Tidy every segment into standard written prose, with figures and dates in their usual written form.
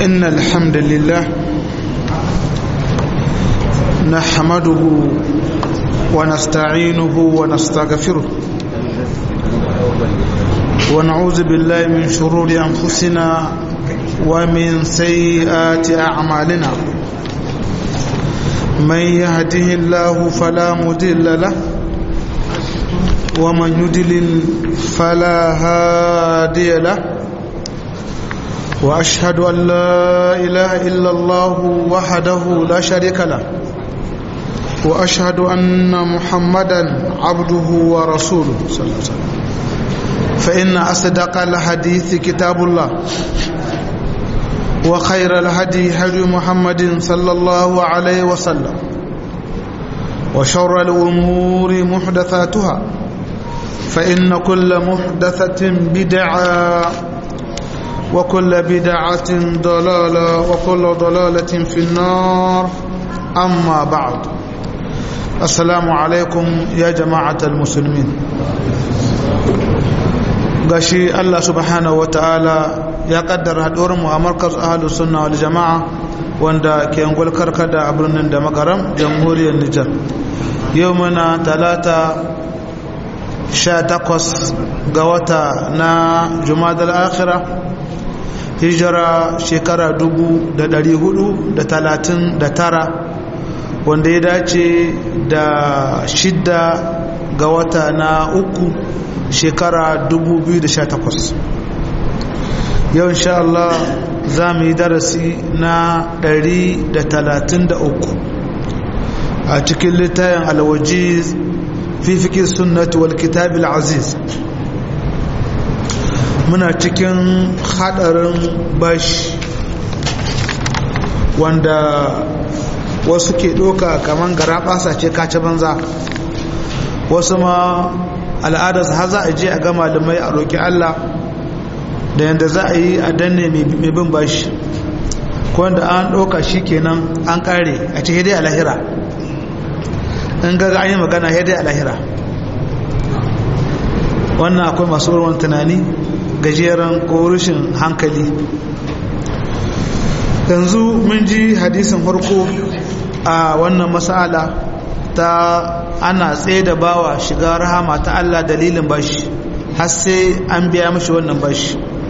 إن الحمد لله نحمده ونستعينه ونستغفره ونعوذ بالله من شرور أنفسنا ومن سيئات أعمالنا من يهده الله فلا مضل له ومن يضلل فلا هادي له وأشهد أن لا إله إلا الله وحده لا شريك له وأشهد أن محمدا عبده ورسوله صلى الله عليه وسلم فإن أصدق الحديث كتاب الله وخير الهدي هدي محمد صلى الله عليه وسلم وشر الأمور محدثاتها فإن كل محدثة بدعة وكل بدعة ضلالة وكل ضلالة في النار أما بعد السلام عليكم يا جماعة المسلمين gashi Allah subhanahu wataala ya kaddara haɗuwar mu a markaz ahlus sunna wal jamaa wanda ke angol karkada a birnin da magaram jamhuriyar Nijar yau muna talata 18 ga wata na Jumadal Akhirah hijira shekara 1439 wanda ya dace da 6 ga wata na uku shekara 2018 yau insha Allah za mu yi darasi na 133 a cikin littafin al-wajiz fi fiqh sunnati wal kitab al-aziz muna cikin hadarin bashi wanda wasu ke doka kaman garabasa ce kace banza wasu ma al'adarsa har za a je a ga malamai a roƙi Allah da yadda za a yi a danne mai bin bashi ko wanda an ɗauka shi kenan an ƙare a ce hidai a lahira in gaga an yi magana hidai a lahira wannan akwai masu ruwan tunani gajeren ko rashin hankali yanzu mun ji hadisin farko a wannan mas'ala ta ana tsaye da bawa shiga rahama ta Allah dalilin bashi har sai an biya mishi wannan bashi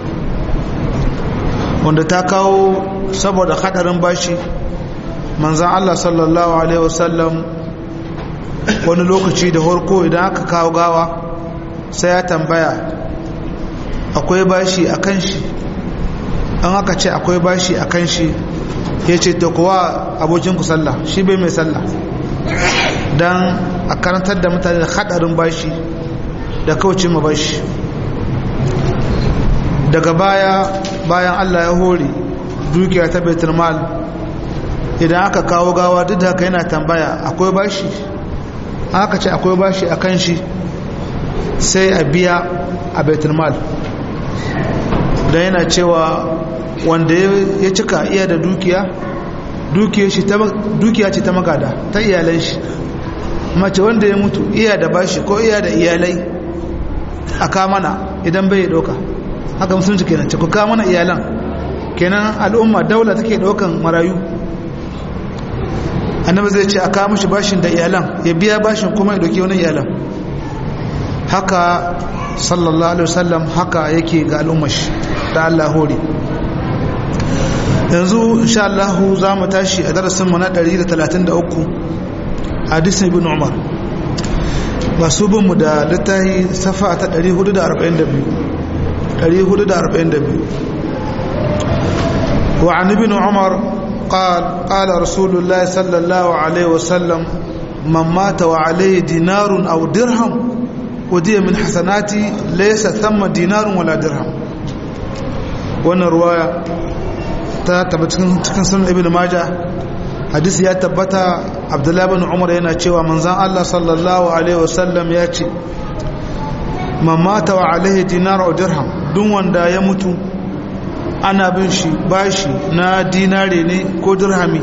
wanda ta kawo saboda hadarin bashi manzan Allah sallallahu alaihi wasallam wani lokaci da harko idan aka kawo gawa sai ya tambaya akwai bashi a kan shi an aka ce akwai bashi a kan shi ya ce ta kuwa abokinku sallah shi bai mai sallah don a karantar da mutane da hadarin bashi da kauce ma bashi daga bayan Allah ya hore dukiya ta baitul mal idan aka kawo gawa duk da haka yana tambaya akwai bashi aka ce akwai bashi a kan shi sai a biya a baitul mal don yana cewa wanda ya cika iya da dukiya ce ta magada ta iyalan shi mace wanda ya mutu iya da bashi ko iya da iyalai a kamana idan bai doka haka musulunci kenan ce ku kamana iyalan kenan al'umma daula take daukan marayu annabi zai ce a kawo mishi bashin da iyalan ya biya bashin kuma ya doki wani iyalan haka sallallahu alaihi wasallam haka yake ga al'ummar shi da Allah hore yanzu insha Allah za mu tashi a darasin mu na 133 hadisin ibn Umar masu bin mu da littafi safa ta 442 wa an ibn Umar قال رسول الله صلى الله عليه وسلم من مات وعليه دينار أو درهم ودي من حسناتي ليس ثم دينار ولا درهم وانا رواية cikin sunan ibn majah hadisi ya tabbata abdullahi bin umar yana cewa manzon Allah sallallahu alaihi wasallam ya ce man mata wa alaihi dinar aw dirham duk wanda ya mutu ana bin shi bashi na dinare ne ko dirhami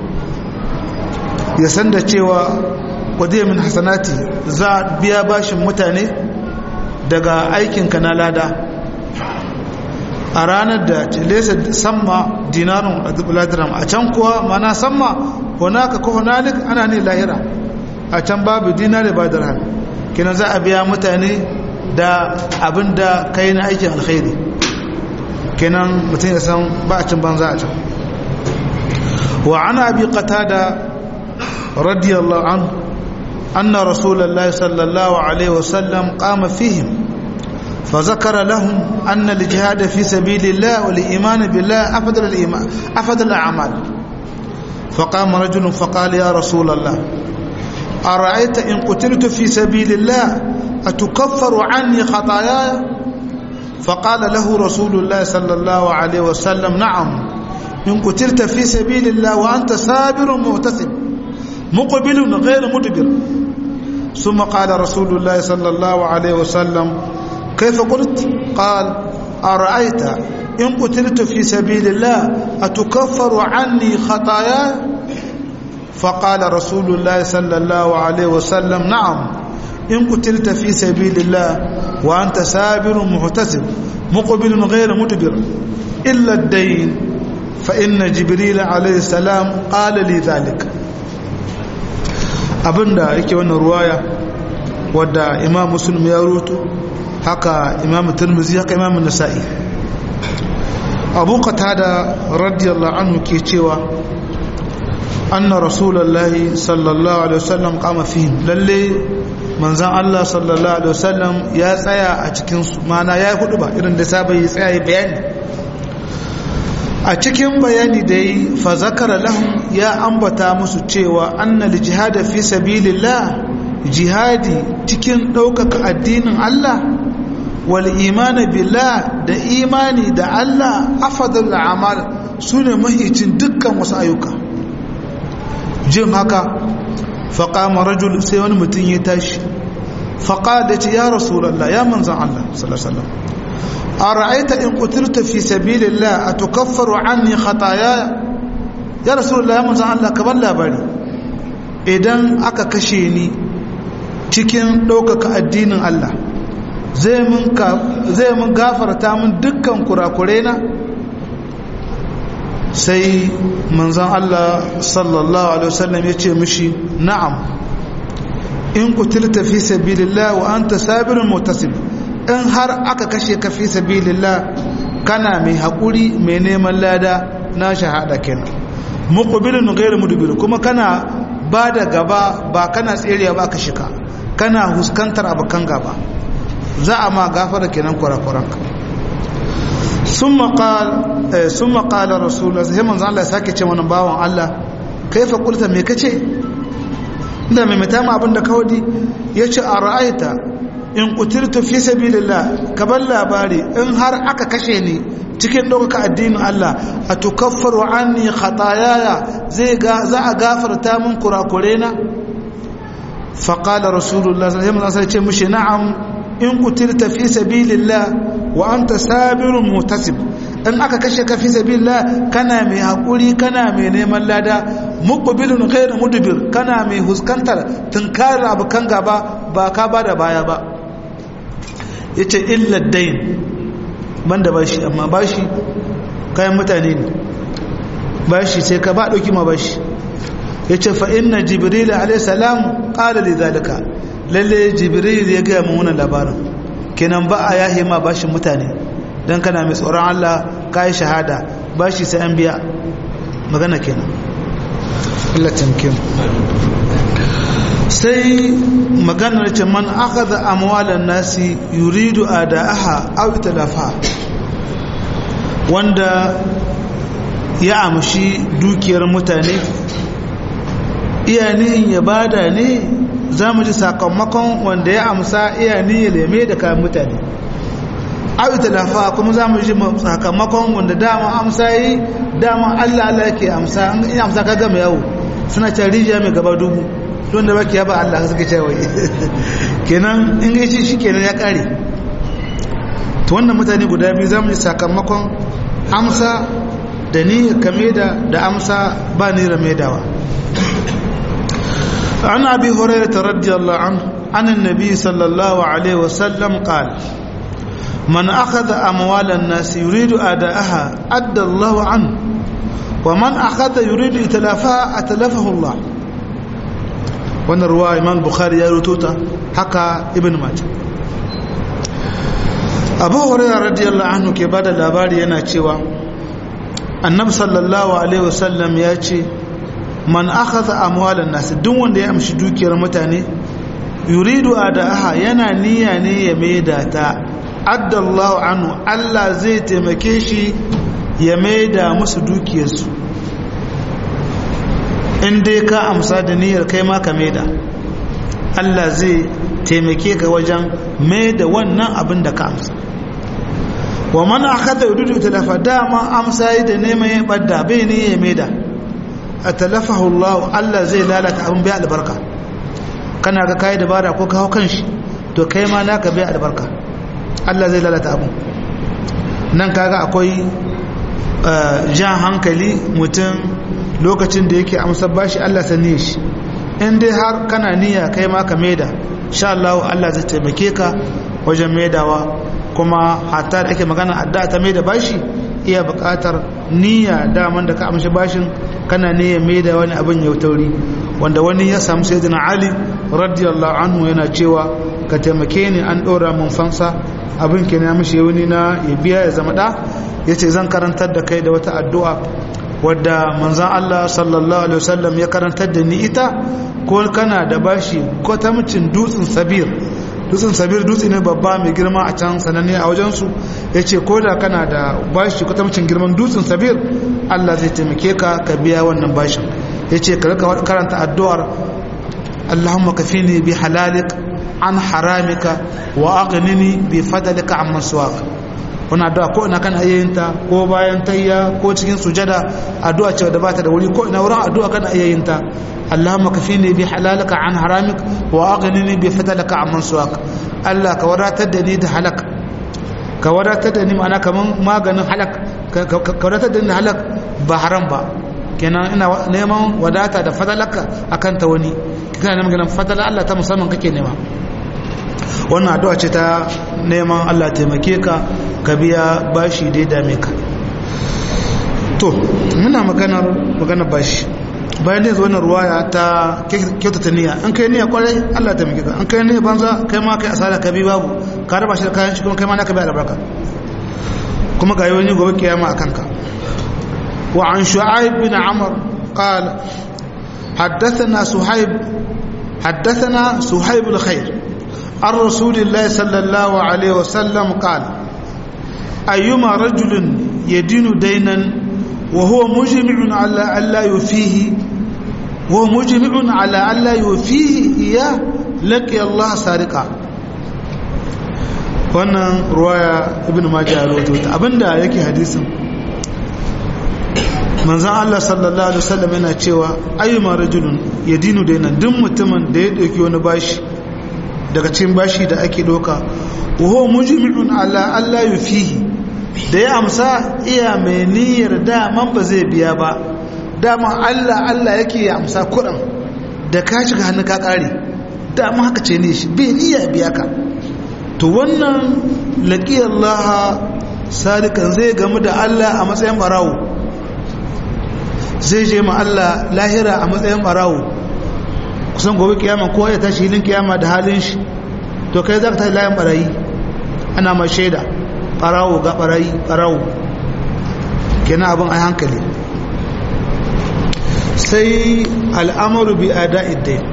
ya san da cewa wadiya min hasanati za biya bashin mutane daga aikinka na lada a ranar da laysa samma dinarun wala dirham a can kuwa mana samma hunaka ko hunalik ana ne lahira a can babu dinari ba dirham kenan za a biya mutane da abinda kai na aikin alkhairi kenan mutum ya san ba a cin banza a can wa ana abi qatada radiyallahu anhu anna rasulullahi sallallahu alaihi wasallam qama fihim فذكر لهم أن الجهاد في سبيل الله والإيمان بالله أفضل الأعمال فقام رجل فقال يا رسول الله أرأيت إن قتلت في سبيل الله أتكفر عني خطاياي فقال له رسول الله صلى الله عليه وسلم نعم إن قتلت في سبيل الله وأنت صابر محتسب مقبل غير مدبر ثم قال رسول الله صلى الله عليه وسلم كيف قلت قال أرأيت إن قتلت في سبيل الله أتكفر عني خطاياي فقال رسول الله صلى الله عليه وسلم نعم إن قتلت في سبيل الله وأنت سابر محتسب مقبل غير مدبر إلا الدين فإن جبريل عليه السلام قال لي ذلك abinda yake wannan ruwaya wadda imam muslim ya ruto haka imam tirmidhi haka imam nasa'i abu qatada radiyallahu anhu ke cewa anna rasulullahi sallallahu alaihi wasallam qama fihim lalle manzon Allah sallallahu alaihi wasallam ya tsaya a cikin su mana yayi hudu ba irin da sabai ya tsaya bayani a cikin bayani da yi fa zakara lahum ya ambata musu cewa annal jihad fi sabilillah jihadi cikin daukaka addinin Allah wal iman billah da imani da Allah afdalul a'mal sune mahicin dukkan wasu ayyuka jin haka fa qama rajul sai wani mutum ya tashi fa qala ya rasulullah ya manzan Allah sallallahu alaihi wasallam أرأيت إن قتلت في سبيل الله أتكفر عني خطاياي يا رسول الله يا منزل الله كبر labari idan aka kashe ni cikin ɗaukaka addinin Allah zai mun gafarta mun dukkan kurakurai na sai manzon Allah sallallahu alaihi wasallam ya ce mishi na'am in qutilta fi sabilillah wa anta sabirun mutasib in har aka kashe ka fi sabilillah kana mai haƙuri mai neman lada na shahada kenan muqbilun ghayr mudbir kuma kana ba da gaba ba kana tsiriya ba ka shika kana huskantar abakan gaba za a ma gafara kenan kurakuranka summa qala rasulullah sai manzo Allah sake ce wannan bawon Allah kaifa qulta me kace inda mai mutama abinda kawadi yace ara'aita in kutirtu fi sabilillah kabar labari in har aka kashe ni cikin ɗaukaka addinin Allah a tukaffaru anni khatayaya za a gafarta min kurakurena faqala rasulullah sallallahu alaihi wasallam ce mishi na'am in kutirta fi sabilillah wa anta sabirun mutasib in aka kashe ka fi sabilillah kana mai hakuri kana mai neman lada muqbilun ghayr mudbir kana mai huskantar tunkarar abukan gaba ba ka bada baya ba yace illa dain banda bashi amma bashi kayan mutane ne bashi sai ka ba dauki ma bashi yace fa inna jibril alayhi salam qala li zalika lalle jibril ya ga mu wannan labarin kenan ba a yahe ma bashin mutane dan kana mai tsoron Allah kai shahada bashi sai an biya magana kenan Allah tamkin sai maganar ce man akhadha amwalan nasi yuridu ada'aha aw talafa wanda ya amshi dukiyar mutane iyanihin ya bada ne zamu ji sakamakon wanda ya amsa iyanihin ya leme da kayan mutane aw talafa kuma zamu ji sakamakon wanda dama amsa yi dama Allah yake amsa in amsa ka gama yawo suna tarija mai gaba dubu don da baki ya ba Allah suka ce wai kenan in gaishe shi kenan ya kare to wannan mutane guda biyu zamu yi sakamakon amsa da ni kame da amsa ba ni ramedawa an abi hurairah radiyallahu anhu an annabi sallallahu alaihi wasallam qala man akhadha amwalan nas yuridu ada'aha adda Allahu an wa man akhadha yuridu itlafaha atlafahu Allah. wannan ruwa Imam Bukhari ya rututa haka Ibn Majah. Abu Hurairah radiyallahu anhu ke bada labari yana cewa Annabi sallallahu alaihi wasallam ya ce man akhadha amwalan nas duk wanda ya amshi dukiyar mutane yuridu ada'aha yana niyya ne ya maida ta addallahu anhu Allah zai taimake shi ya maida musu dukiyarsu. in dai ka amsa da niyyar kai ma ka maida Allah zai taimake ka wajen maida wannan abin da ka amsa. wa man akhadha yuridu talafa dama amsa da neman ya badda bai ne ya maida atalafahu Allah zai lalata abin bai albarka. kana ga kai dabara ko kawo kanshi to kai ma naka bai albarka Allah zai lalata abu. nan kaga akwai jan hankali mutum lokacin da yake amsa bashi Allah sani shi in dai har kana niyya kai ma ka maida insha Allah Allah zai taimake ka wajen maidawa. kuma hatta da ake magana addu'a ta maida bashi iya buƙatar niyya daman da ka amshi bashin kana niyya maida wani abin ya tauri. wanda wani ya samu sayyidina Ali radiyallahu anhu yana cewa ka taimake ni an ɗora mun fansa abin ke na mishi wani na ya biya ya zama da yace zan karantar da kai da wata addu'a wadda manzon Allah sallallahu alaihi wasallam ya karantar da ni ita. ko kana da bashi ko ta mutum dutsen sabir dutse ne babba mai girma a can sananne a wajensu ya ce ko da kana da bashi ko ta mutum girman dutsen sabir Allah zai taimake ka ka biya wannan bashin. ya ce ka karanta addu'ar Allahumma kafini bi halalik an haramika wa aghnini bi fadlika amman suwak. wannan addu'a ko ina kan ayyayinta ko bayan tayya ko cikin sujada addu'a ce da bata da wuri ko ina wurin addu'a kan ayyayinta. Allahumma kafini bi halalika an haramik wa aghnini bi fadlika amman suwak. Allah ka wadatar da ni da halak, ka wadatar da ni ma'ana kaman maganin halak, ka wadatar da ni da halak ba haram ba. kenan ina neman wadata da fadalaka akan ta wani, kana neman ganin fadala Allah ta musamman kake nema. wannan addu'a ce ta neman Allah taimake ka ka biya bashi dai dame ka. to muna magana bashi bayan da wannan ruwaya ta kyautata niyya. an kai niyya kwarai Allah taimake ka, an kai niyya banza kai ma kai asara ka bi babu ka raba shi da kayan shi kuma kai ma naka bi albarka kuma ga wani gobe kiyama akan ka. وعن شعيب بن عمرو قال حدثنا صهيب الخير عن رسول الله صلى الله عليه وسلم قال أيما رجل يدين دينا وهو مجمع على ألا يوفيه إياه لقي الله سارقا. wannan ruwaya ibn majah ya rawaito ta. abinda yake hadisin manzan Allah sallallahu alaihi wasallam yana cewa ayyuma rajulun yadinu dainan duk mutumin da ya dauki wani bashi daga cikin bashi da ake doka wa huwa mujmi'un ala alla yufihi, da ya amsa iya mai niyyar daman ba zai biya ba, daman Allah yake ya amsa kuɗin da ka shiga hannu ka kare daman haka ce ne shi bai niyya biya ka, to wannan laqi Allah sadikan zai gamu da Allah a matsayin barawo, zai je ma Allah lahira a matsayin barawo. kusan gobe kiyama ko ya tashi hilin kiyama da halin shi, to kai za ka tashi layin barayi ana mai shaida barawo ga barawo kenan abin a hankali. sai al'amaru bi ada'id dayn.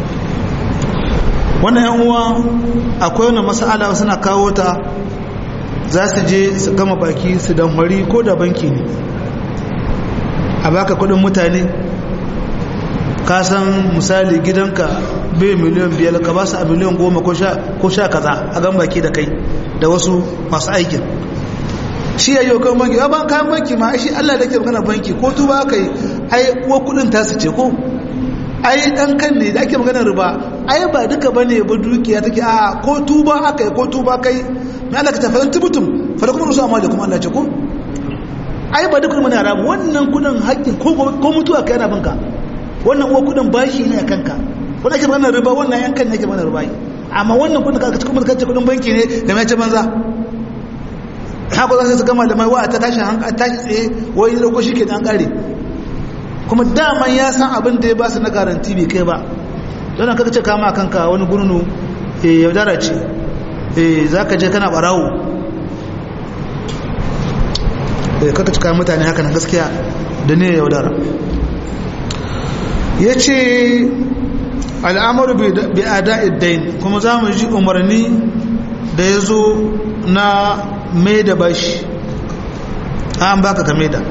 wannan yan uwa akwai wani mas'ala suna kawo ta, za su je su gama baki su danhwari ko da banki ne a baka kudin mutane, ka san misali gidanka bai miliyan 5 ka ba su a miliyan 10 ko sha kaza a gan baki da kai da wasu masu aikin. shi ya yi kan banki ba kayan banki ma shi Allah da ke magana banki ko tuba aka yi ai kuwa kudin tasu ce ko ai dan kan ne da ake magana riba ai ba duka bane ba dukiya take a ko tuba aka yi ko tuba kai na Allah ka tafi tubutum fa da kuma rusu amma da kuma Allah ce ko ai ba duk mun haramu wannan kudin haƙƙin ko mutuwa kai yana banka, wannan uwa kudin bashi ne a kanka, wannan ake magana riba, wannan yankan ne ake magana riba. amma wannan kudin ka cikin kace kudin banki ne da mai ce banza haka za su gama da mai wa ta tashi tsaye wani dauko shi ke an kare kuma daman ya san abin da ya ba su na garanti bai kai ba don kaka ce kama kanka wani gurnu yaudara ce za ka je kana barawo kaka cika mutane haka nan gaskiya da ne yaudara ya ce al'amuru bi ada'iddain kuma za mu ji umarni da ya zo na mai da bashi an baka ka mai da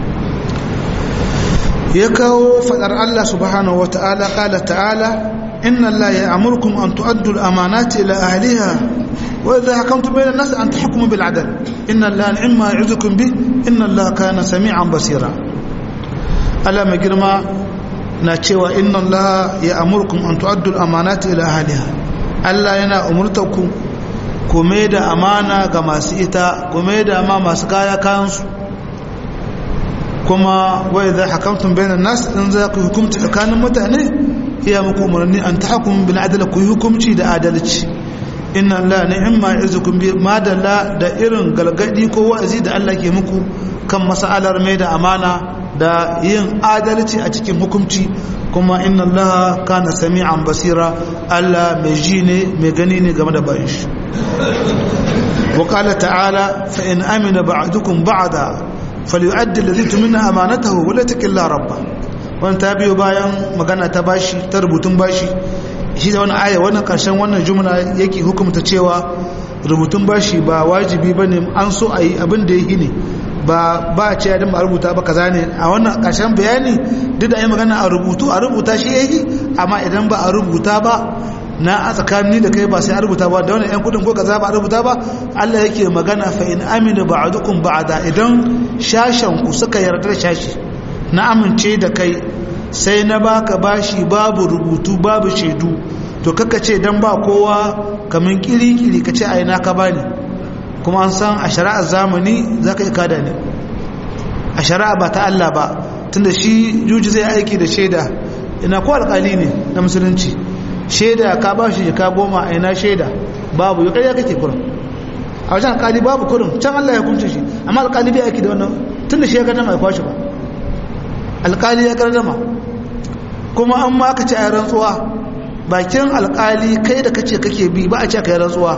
ya kawo fadar Allah subhanahu wa ta'ala qala ta'ala inna Allah ya'murukum an tu'addu al-amanati ila ahliha wa idha hakamtum bayna an-nas an tahkumu bil 'adl inna Allah ni'ma ya'idukum bi inna Allah kana sami'an basira Allah mai girma na cewa inna Allah ya'murukum an tu'addu al-amanati ila ahliha Allah yana umurtaku ku mai da amana ga masu ita ku mai da ma masu kaya kansu kuma wai za hakamtun bayanan nas in za ku hukumci tsakanin mutane iya muku umarni an ta hukumin bin adala ku yi hukumci da adalci inna Allah ni'imma ya'izukum bi madalla da irin galgadi ko wa'azi da Allah ke muku kan masalar mai da amana da yin adalci a cikin hukumci kuma inna Allah kana sami'an basira Allah mai ji ne mai gani ne game da bayan shi wa qala ta'ala fa in amina ba'dukum ba'da falyu'addi alladhi tumina amanatahu wa la takilla rabba wannan ta biyo bayan magana ta bashi ta rubutun bashi shi da wannan aya wannan karshen wannan jumla yake hukunta cewa rubutun bashi ba wajibi bane an so ayi abin da yake ne ba a ce idan ba a rubuta ba kaza ne a wannan karshen bayani duk da yi magana a rubuta shi yake amma idan ba a rubuta ba na a tsakanin da kai ba sai a rubuta ba da wannan yan kudin ko kaza ba a rubuta ba Allah yake magana fa in amina ba'dukum ba'da idan shashan ku suka yarda da shashi na amince da kai sai na baka bashi babu rubutu babu shaidu to kaka ce dan ba kowa kaman kiri-kiri ka ce ai na ka bani kuma an san a shari'ar zamani za ka yi kada ne a shari'a ba ta Allah ba tunda shi juji zai aiki da shaida ina ko alƙali ne na musulunci shaida ka ba shi ka goma a ina shaida babu ya ƙarya kake kurin a wajen alƙali babu kurin can Allah ya kunce shi amma alƙali bai aiki da wannan tunda shi ya gardama ya kwashi ba alƙali ya gardama kuma an ma aka ce a rantsuwa bakin alƙali kai da kace kake bi ba a ce ka yi rantsuwa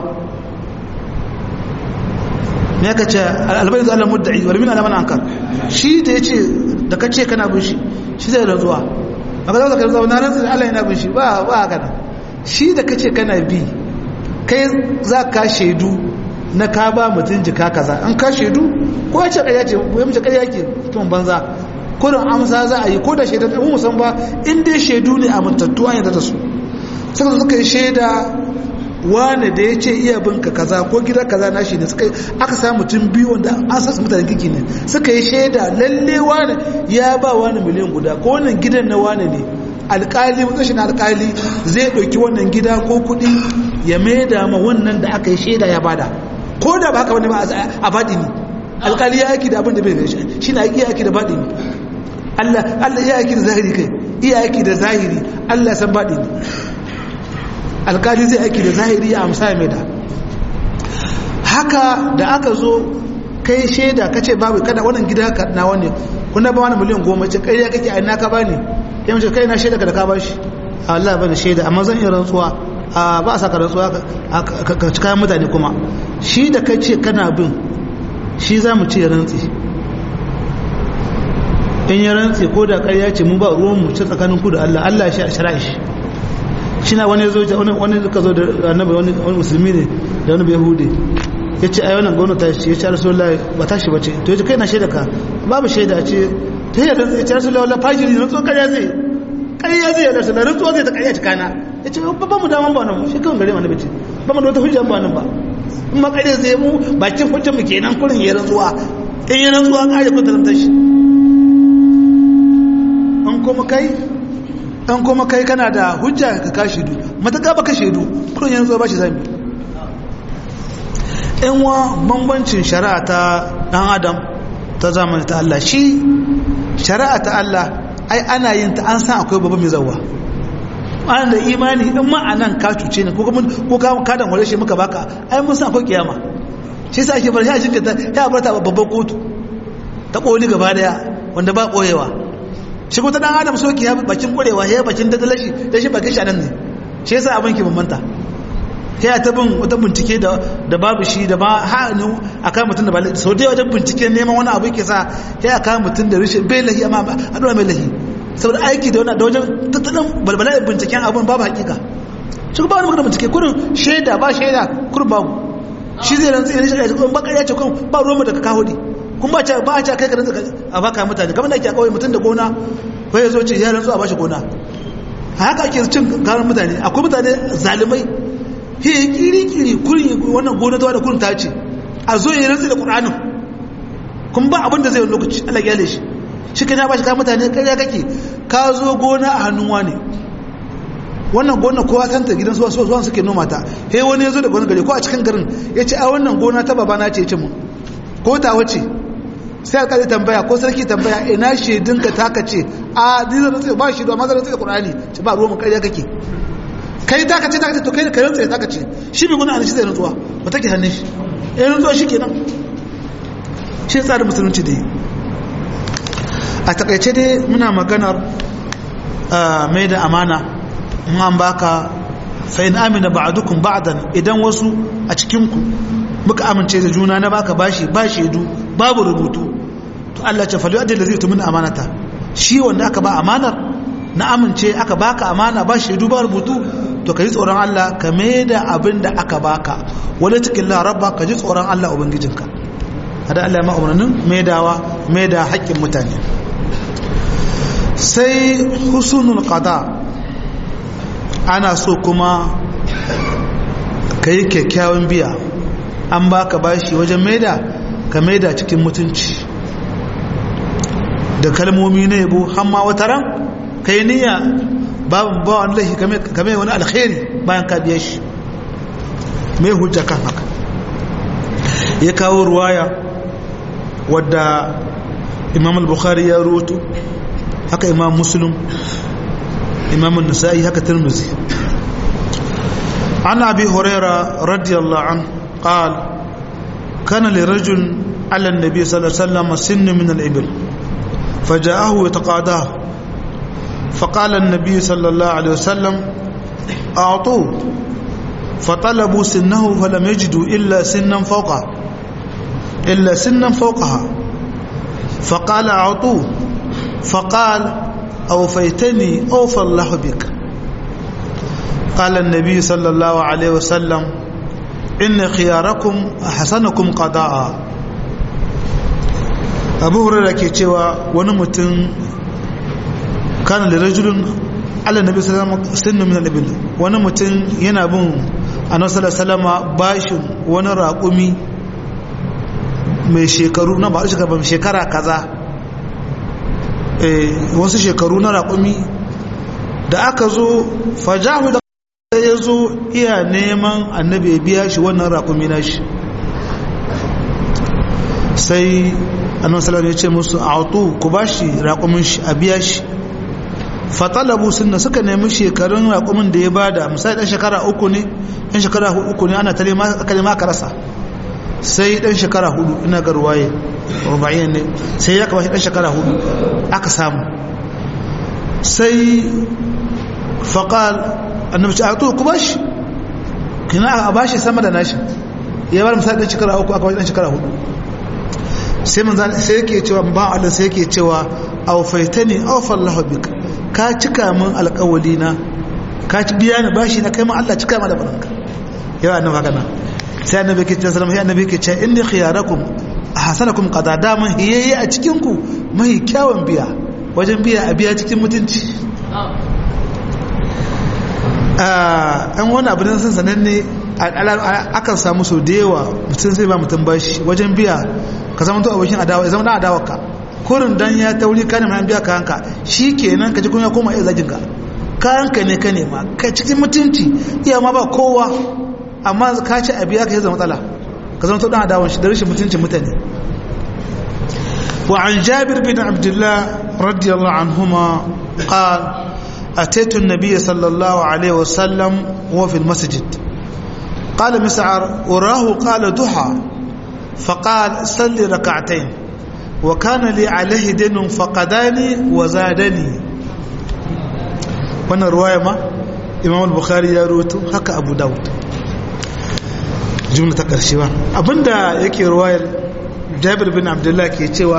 ne ka ce albayin zuwa mudda'i wal min alaman ankar shi da yace da kace kana bin shi zai rantsuwa aka zama ka rantsuwa na rantsuwa Allah yana bin shi ba haka nan shi da kace kana bi kai za ka shaidu na ka ba mutum jika kaza an ka shaidu ko ya ce ƙarya ce ko ya mace ƙarya ke tun banza ko da amsa za a yi ko da shaidar mu musan ba in dai shaidu ne amintattu an yadda da su sai suka yi shaida wane da ya ce iya binka kaza ko gida kaza na shi ne aka samu mutum biyu wanda an sassa mutane kiki ne suka yi shaida lalle wane ya ba wane miliyan guda ko wannan gidan na wane ne alkali matsashin alkali zai ɗauki wannan gida ko kuɗi ya maida ma wannan da aka yi shaida ya bada ko da ba haka wani ba a baɗi ne alkali ya aiki da abin da bai gaishe shi na iya aiki da baɗi ne Allah iya aiki da zahiri kai iya aiki da zahiri Allah ya san baɗi ne alkali zai aiki da zahiri ya amsa ya maida haka da aka zo kai shaida kace babu kada wannan gida ka na wani kuna ba wani miliyan 10 ce kai ya kake a ina ka bani kai mace kai na shaida ka da ka bashi Allah bani shaida amma zan yi rantsuwa ba a saka rantsuwa ka cika mutane kuma shi da kace kana bin shi za mu ce ya rantsi in ya rantsi ko da ƙarya ce mu ba ruwan mu ce tsakanin ku da Allah Allah shi a shari'a shi na wani zo wani ka zo da annabi wani musulmi ne da wani yahudi ya ce ai wannan gwamnati ta ce ya ce rasulullahi ba tashi bace to ya ce kai na shaida ka babu shaida ce ta yi da ya ce rasulullahi wala fajiri na tso ƙarya zai ya rasulullahi rantsuwa zai ta ƙarya ta kana ya ce ba mu daman ba nan shi kawai gare mu annabi ce ba mu da wata hujja ba nan ba in ma ƙarya zai mu bakin hujjar mu kenan kurin ya rantsuwa in ya rantsuwa ƙarya ko talamta shi an kuma kai kana da hujja ka shaidu mataka baka shaidu kullun yanzu ba shi zami in wa bambancin shari'a ta dan adam ta zamani ta Allah shi shari'a ta Allah ai ana yin ta an san akwai babban mai zawwa ana da imani in ma anan ka cuce ne ko ka dan wale shi muka baka ai mun san akwai kiyama shi sa ake bar ya jinkirta ya bar ta babban kotu ta koli gaba daya wanda ba koyewa shi ko ta dan adam soki ya bakin kurewa ya bakin dadalashi da shi bakin shanan ne shi yasa abin ki bambanta ya ta bin wata bincike da babu shi da ba hannu akan mutum da ba sau da wajen bincike neman wani abu ke sa ya aka mutum da rishin bai lahi amma a dora mai lahi saboda aiki da wajen tattalin balbala binciken abin babu hakika shi ba wani magana bincike kurin shaida ba shaida kurin babu shi zai rantsi ne shi kuma bakar ya ce kun ba ruwan da ka kawo di kun ba a ce kai ka rantsi a baka mutane kamar da ake a kawai mutum da gona ko ya zo ce ya rantsu a bashi gona haka ake cin karar mutane akwai mutane zalimai he kiri kurin wannan gona ta da kurin ta ce a zo ya rantsi da Qur'anin kun ba abin da zai yi lokaci Allah ya yale shi kan ya bashi kayan mutane ƙarya kake ka zo gona a hannun wani wannan gona kowa tanta gidan suwa suke noma ta he wani ya zo da gona gari ko a cikin garin ya ce a wannan gona ta babana ce ce mun ko ta wace sai alƙali tambaya ko sarki tambaya ina shaidinka taka ce a dizar rantsi ba shi amma zan rantsi da Qur'ani ce ba ruwan ƙarya kake kai taka ce to kai ka rantsi taka ce shi bai gona an shi zai rantsuwa ba take hannun shi rantsuwa shi kenan shi tsarin musulunci da yi a takaice dai muna maganar mai da amana in an baka fa'in amina ba'adukum ba'dan idan wasu a cikinku muka amince da juna na baka bashi ba shaidu babu rubutu to Allah ce falu adil ladhi tumin amanata shi wanda aka ba amanar na amince aka baka amana ba shaidu ba rubutu to kai tsoron Allah ka mai da abin da aka baka wala takilla rabba ka ji tsoron Allah ubangijinka hada Allah ya ma umarnin mai da haƙƙin mutane sai husnul qada ana so kuma kai kyakkyawan biya an baka bashi wajen maida ka maida cikin mutunci da kalmomi na yabo hamma wataran kai niyya babu ba wani lahi kame wani alkhairi bayan ka biya shi mai hujja kan haka ya kawo ruwaya wadda imam al-bukhari ya ruwato haka imam muslim imam an-nasa'i haka tirmidhi an abi hurairah radiyallahu anhu qala kana li rajul ala an-nabi sallallahu alaihi wasallam sinn min al-ibil faja'ahu yataqadahu فقال النبي صلى الله عليه وسلم أعطوه فطلبوا سنه فلم يجدوا إلا سنا فوقها فقال أعطوه فقال أوفيتني أوفى الله بك قال النبي صلى الله عليه وسلم إن خياركم أحسنكم قضاء أبو هريرة كيتشوا ونمتن kana da rajulun ala nabi sallallahu alaihi wasallam sinu min al-ibil wani mutum yana bin annabi sallallahu alaihi wasallam bashin wani raƙumi mai shekaru na ba shekara kaza wasu shekaru na raƙumi da aka zo fajahu da ya zo iya neman annabi ya biya shi wannan raƙumi na shi sai annabi sallallahu alaihi wasallam ya ce musu a'tu ku bashi raƙumin shi a biya shi fatalabu sunna suka nemi shekarun raƙumin da ya bada misali dan shekara 3 ne dan shekara 3 ne ana tare ma aka nema ka rasa sai dan shekara 4 ina ga ruwaye ruba'iyan ne sai ya kawo dan shekara 4 aka samu sai faqal annabi ta atu ku bashi kina a bashi sama da nashi ya bar misali dan shekara 3 aka bashi dan shekara 4 sai manzo sai yake cewa ba Allah sai yake cewa awfaitani awfallahu bika ka cika min alƙawali na ka ci biya ni bashi na kai ma Allah cika ma da baranka yawa annabi haka nan sai annabi ke cewa sai annabi ke cewa inni khiyarakum ahsanakum qada daman hiyayi a cikin ku mai kyawun biya wajen biya a biya cikin mutunci an wani abu ne san sananne akan samu so da yawa mutum sai ba mutum bashi wajen biya ka zama to abokin adawa ya zama na adawarka kurin dan ya tauri ka nema biya kayanka shi kenan ka ji kuma ya koma iya zaginka kayanka ne ka nema ka cikin mutunci iya ma ba kowa amma ka ci a biya ka yi zama matsala ka zama dan adawan shi da rashin mutuncin mutane wa an jabir bin abdullah radiyallahu anhuma qala ataitu an-nabiy sallallahu alaihi wasallam wa fi al-masjid qala mis'ar urahu qala duha فقال صلي ركعتين وكان لي عليه دين فقداني وزادني. wannan ruwaya ma Imam al-Bukhari ya rawaito haka Abu Dawud. Jumla ta karshe ba abinda yake ruwayar Jabir bin Abdullah ke cewa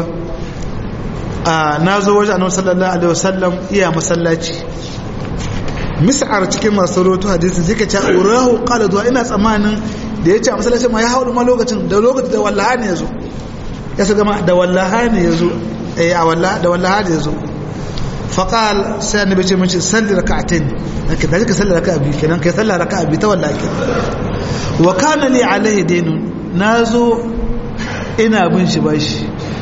nazo waje Annabi sallallahu alaihi wasallam iya masallaci. Mis'ar cikin masu rawaito hadisi zai ce urahu qala du'a, ina tsamanin da yace a masallacin ma ya hawo ma lokacin da wallaha ne yazo, ya saka ma da wallaha ne yazo, a wallaha da wallaha ne yazo. فقال سيدنا بيجي من صلي ركعتين لكن ذلك صلي ركعه بي كان كي صلي ركعه بي تولى وكان لي عليه دين نازو ina bin shi bashi,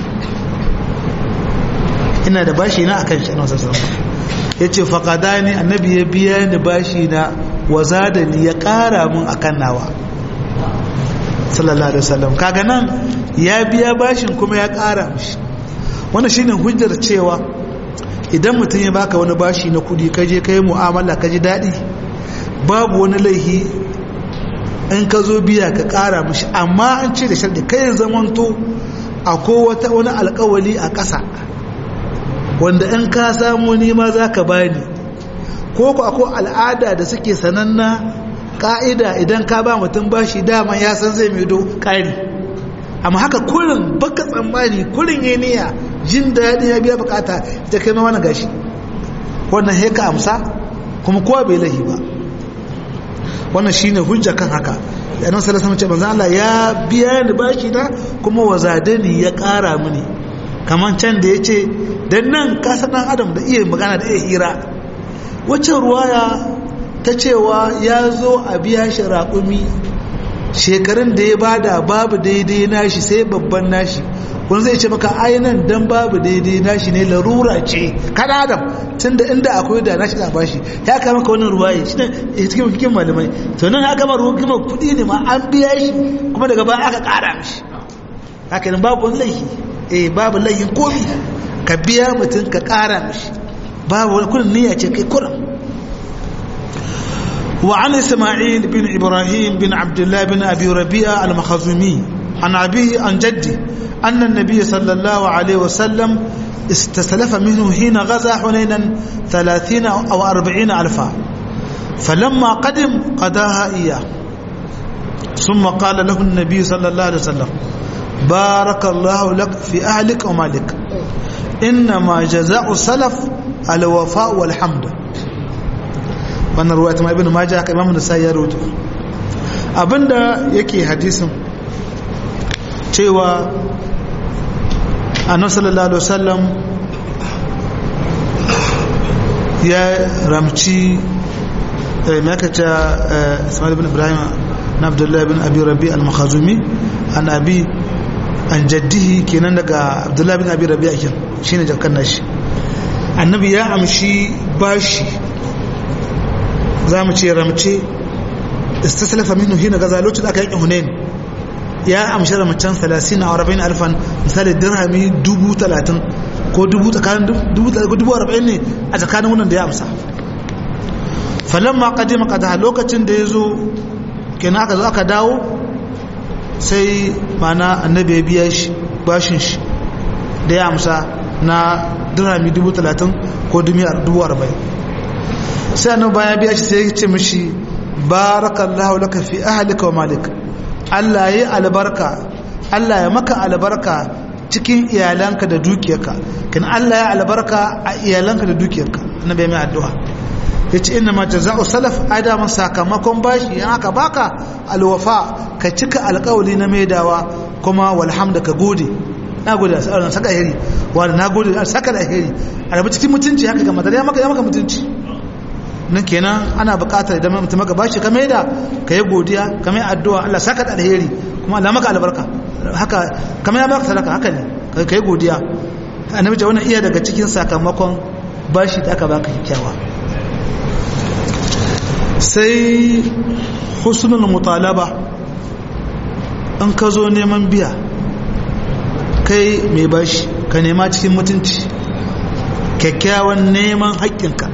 ina da bashi na akan shi annabi sallallahu alaihi wasallam yace faqadani, annabi ya biya ni bashi na wazadani ya kara mun akan nawa sallallahu alaihi wasallam. kaga nan ya biya bashin kuma ya kara mishi. wannan shine hujjar cewa idan mutum ya baka wani bashi na kudi kaje kai mu'amala kaji dadi, babu wani laihi in ka zo biya ka kara mishi, amma an ce da sharɗi kai zamanto akwai wani alkawali a ƙasa wanda in ka samu ni ma za ka bani, ko ku akwai al'ada da suke sananna ƙa'ida idan ka ba mutum bashi dama ya san zai mai do ƙari, amma haka kurin baka tsammani kurin ya niyya jin daɗi ya biya bukata ita kai ma wani gashi, wannan heka amsa kuma kowa bai lahi ba. wannan shine hujja kan haka. annabi sallallahu alaihi wasallam ce manzo Allah ya biya ni bashi na kuma wazadani ya ƙara mini, kaman can da yace dan nan ka san dan adam da iya magana da iya hira. wacce ruwaya ta cewa ya zo a biya shi raƙumi shekarun da ya bada babu daidai nashi sai babban nashi, wani zai ce maka ainihin dan babu daidai nashi ne larura ce kada adam tun da inda akwai da nashi da bashi ya kama maka wani ruwaye shi ne cikin hikin malamai. to nan aka ma ruwan kima kudi ne ma an biya shi kuma daga baya aka kara mishi, haka nan babu wani laifi, babu laifin komi ka biya mutum ka kara mishi, babu wani kurin niyya ce kai kurin. وعن إسماعيل بن إبراهيم بن عبد الله بن أبي ربيعة المخزومي عن أبيه عن جده أن النبي صلى الله عليه وسلم استسلف منه حين غزا حنينا 30 أو 40 ألفا، فلما قدم قضاها إياه، ثم قال له النبي صلى الله عليه وسلم بارك الله لك في أهلك ومالك، إنما جزاء السلف الوفاء والحمد. wannan ruwa ta ma ibn majah ka imamu nasai ya rawaito. abinda yake hadisin cewa annabi sallallahu alaihi wasallam ya ramci makata Ismail ibn Ibrahim na Abdullah ibn Abi Rabi al-Makhazumi an abi an jaddihi kenan daga Abdullah ibn Abi Rabi shine jakkan nashi. annabi ya amshi bashi za mu ce ramce istaslafa minhu hina gaza lokacin aka yi Hunain, ya amshi ramcen 30 a 40 alfan, misali dirhami 30,000 ko 40,000 ne a tsakanin wannan da ya amsa. falamma qadima qadaha, lokacin da yazo kenan aka zo aka dawo sai mana annabi ya biya shi bashin shi da ya amsa na dirhami 30,000 ko 40,000. sai annabi bayan biya shi sai ya ce mishi barakallahu laka fi ahlika wa malik, Allah ya albarka, Allah ya maka albarka cikin iyalanka da dukiyarka, kin Allah ya albarka a iyalanka da dukiyarka. annabi mai addu'a yace inna ma jazaa'u salaf adaman sakamakon bashi yan aka baka alwafa, ka cika alƙawli na maidawa kuma walhamda ka gode. na gode Allah saka alheri, wala na gode saka alheri, a rabu cikin mutunci haka ga madara ya maka mutunci. nan kenan ana buƙatar idan mutum maka bashi ka maida ka yi godiya ka mai addu'a Allah saka da alheri kuma Allah maka albarka, haka kamar ya baka sadaka haka ne ka yi godiya. annabi ce wannan iya daga cikin sakamakon bashi da aka baka kyakkyawa. sai husnul mutalaba, in ka zo neman biya kai mai bashi ka nema cikin mutunci, kyakkyawan neman haƙƙinka,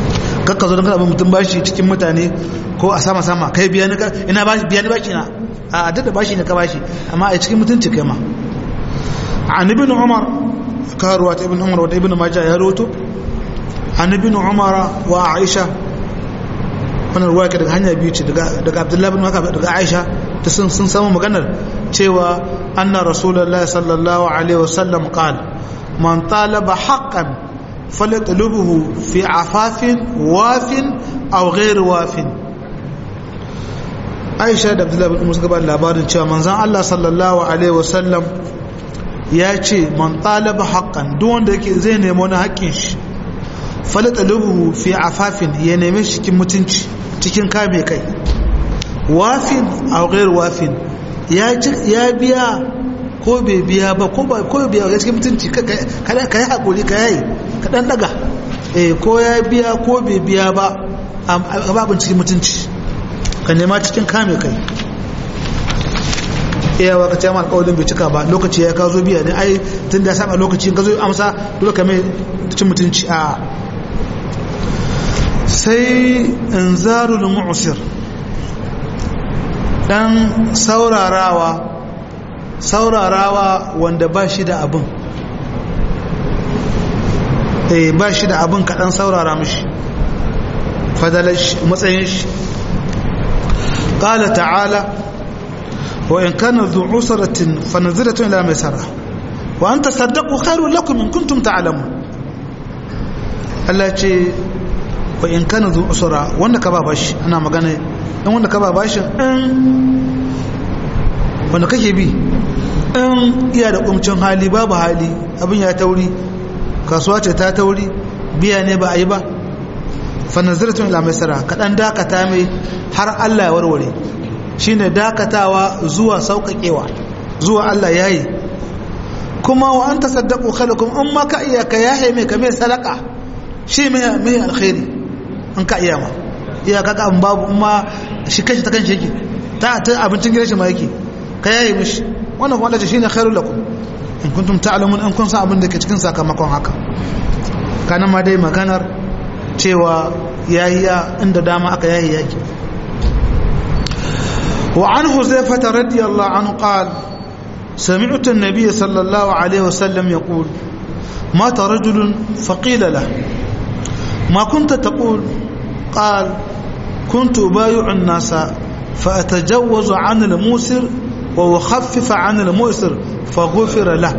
kakka zo don kada mutum bashi cikin mutane ko a sama kai biya ni ina bashi biya ni bashi na a da bashi ne ka bashi amma a cikin mutunci kai ma an ibn umar karuwa ta ibn umar wa ibn majah ya roto an ibn umar wa aisha wannan ruwa ke daga hanya biyu ce daga abdullahi bin makab daga aisha ta sun samu maganar cewa anna rasulullahi sallallahu alaihi wasallam qala man talaba haqqan falyatlubuhu fi afafin wafin aw ghair wafin. Aisha da abdullahi bin umar suka ba labarin cewa manzon Allah sallallahu alaihi wasallam ya ce man talaba haqqan duk wanda yake zai nemo na haƙƙin shi falyatlubuhu fi afafin ya neme shi cikin mutunci cikin kame kai wafin a ghair wafin ya biya ko bai biya ba ko biya ga cikin mutunci ka yi haƙuri ka yayi ka ɗan ɗaga ko ya biya ko bai biya ba a babin cikin mutunci ka nema cikin kame kai iyawa ka ce ma alƙawarin bai cika ba lokaci ya ka zo biya ne ai tun da ya saba lokaci ka zo amsa dole ka mai cikin mutunci a sai inzarul mu'sir dan saurarawa wanda ba shi da abin ba shi da abin kaɗan saurara mishi fadalar matsayin shi ƙala ta'ala wa in kana zu usratin fa naziratun ila maisara wa an tasaddaqu khairun lakum in kuntum ta'lamun Allah ce wa in kana zu usra wanda ka ba bashi ana magana dan wanda ka ba bashi wanda kake bi in iya da kumcin hali babu hali abin ya tauri kasuwa ce ta tauri biya ne ba a yi ba fa naziratun ila maisara kadan dakata mai har Allah ya warware shine dakatawa zuwa sauƙaƙewa zuwa Allah yayi kuma wa anta saddaqu khalakum amma ka iya ka yahe mai ka mai sadaka shi mai alkhairi an ka iya ma iya kaka an babu amma shi kashi ta kanshi yake ta abincin gidan shi ma yake ka yaye mishi wannan kuma Allah shine khairul lakum in kuntum ta'lamun an kun san abin da ke cikin sakamakon haka kana ma dai maganar cewa yayiya inda dama aka yayi yaki wa an huzaifah radiyallahu anhu qala سمعت النبي صلى الله عليه وسلم يقول مات رجل فقيل له ما كنت تقول قال كنت أبايع الناس فأتجوز عن الموسر وأخفف عن المؤسر فغفر له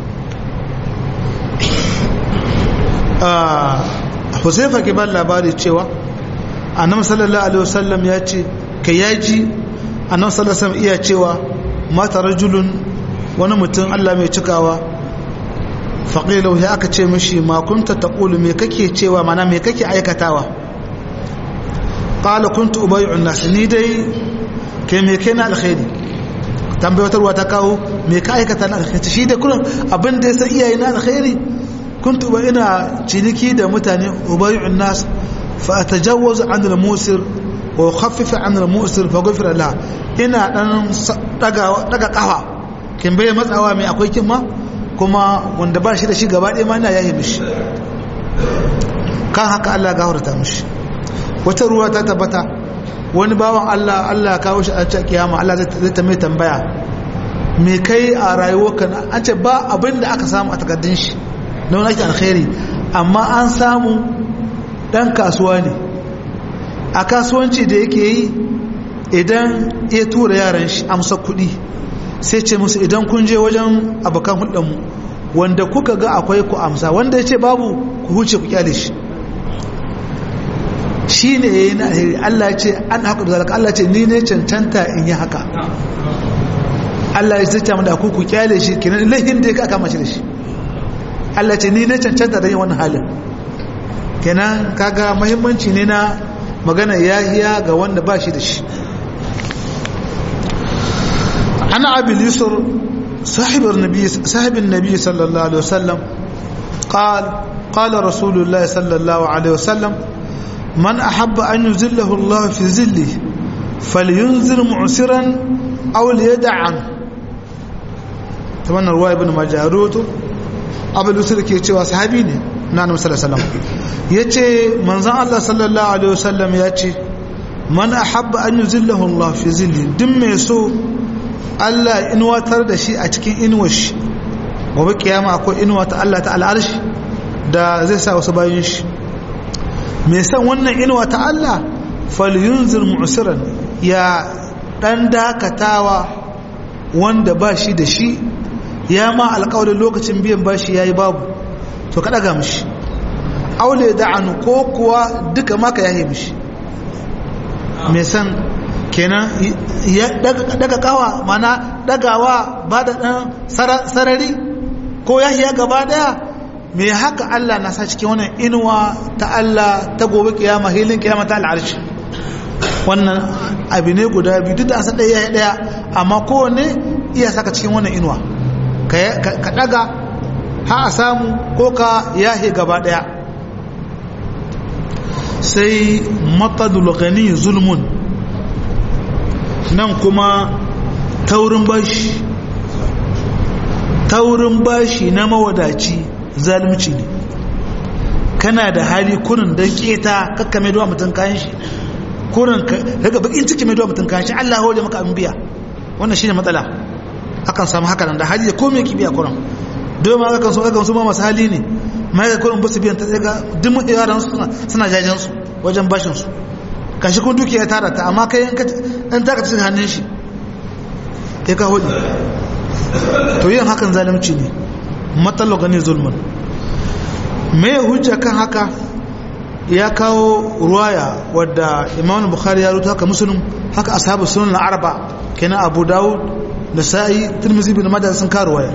حذيفة كبار labari cewa annabi sallallahu alaihi wasallam ya ce kai yaji annabi sallallahu alaihi wasallam iya cewa mata rajulun wani mutum Allah mai cikawa faqilahu ya aka ce mishi ma kunta taqulu me kake cewa mana me kake aikatawa qala kuntu ubay'u an-nas ni dai kai me kai na alkhairi tambayotarwa ta kawo me ka aikata na alkhairi shi da kullum abin da yasa iyaye na alkhairi kuntu ba ina ciniki da mutane ubay'u an-nas fa atajawwaz 'an al-musir wa khaffif 'an al-musir fa ghufira la ina dan daga kafa kin bai matsawa mai akwai kin ma kuma wanda ba shi da shi gaba ɗaya ma ina yayi mishi kan haka Allah ga horta mishi wata ruwa ta tabbata wani bawan Allah kawo shi a cikin kiyama Allah zai ta mai tambaya me kai a rayuwarka an ce ba abin da aka samu a takardun shi na wani ake alkhairi amma an samu dan kasuwa ne a kasuwanci da yake yi idan ya tura yaran shi amsa kuɗi sai ce musu idan kun je wajen abokan hulɗarmu wanda kuka ga akwai ku amsa wanda ya ce babu ku huce ku kyale shi shi ne ya yi na alheri Allah ya ce an haka da zalaka Allah ce ni ne cancanta in yi haka Allah ya zai da ku kyale shi kenan laifin da ya ka kama shi da shi Allah ce ni ne cancanta da yin wannan halin kenan kaga muhimmanci ne na magana yahiya ga wanda ba shi da shi ana abin yusur sahibin nabi sallallahu alaihi wasallam قال رسول الله صلى الله عليه وسلم من أحب أن يزله الله في زله فلينزل معسرا أو ليدع عنه طبعا رواية ابن ماجه روته أبو الوسر كي يتشوى صحابيني نعم صلى الله عليه وسلم يتشي من زعل الله صلى الله عليه وسلم يتشي من أحب أن يزله الله في زله دم يسو Allah inuwatar da shi a cikin inuwar shi gobe kiyama akwai inuwa ta Allah ta al'arshi da zai sa wasu bayan shi mai san wannan inuwa ta Allah falyunzir mu'siran ya dan dakatawa wanda ba shi da shi ya ma alƙawarin lokacin biyan bashi yayi babu to ka daga mishi aule da'anu ko kuwa duka maka yahe mishi mai san kenan ya daga kawa mana dagawa ba da dan sarari ko yahiya gaba daya me haka Allah na sa cikin wannan inuwa ta Allah ta gobe kiyama hilin kiyama ta al'arshi wannan abu ne guda biyu duk da asa daya amma kowanne iya saka cikin wannan inuwa ka daga ha a samu ko ka yahi gaba daya sai matadul ghani zulmun nan kuma taurin bashi na mawadaci zalunci ne kana da hali kurin don keta kakka mai duwa mutum kayan shi kurin daga bakin ciki mai duwa mutum kayan shi Allah hore maka abin biya wannan shine matsala akan samu haka nan da hali da komai ki biya kurin don ma akan so akan su ma masu hali ne mai ga kurin basu biyan ta daga duk yaran su suna jajen su wajen bashin su kashi kun dukiya tara ta amma kai in taka cikin hannun shi ya ka hudu to yin hakan zalunci ne matsalo gani zulmun mai hujja kan haka ya kawo ruwaya wadda imam bukhari ya rubuta haka muslim haka ashabu sunan al-arba kenan abu dawud da sa'i tirmidhi bin majah sun kawo ruwaya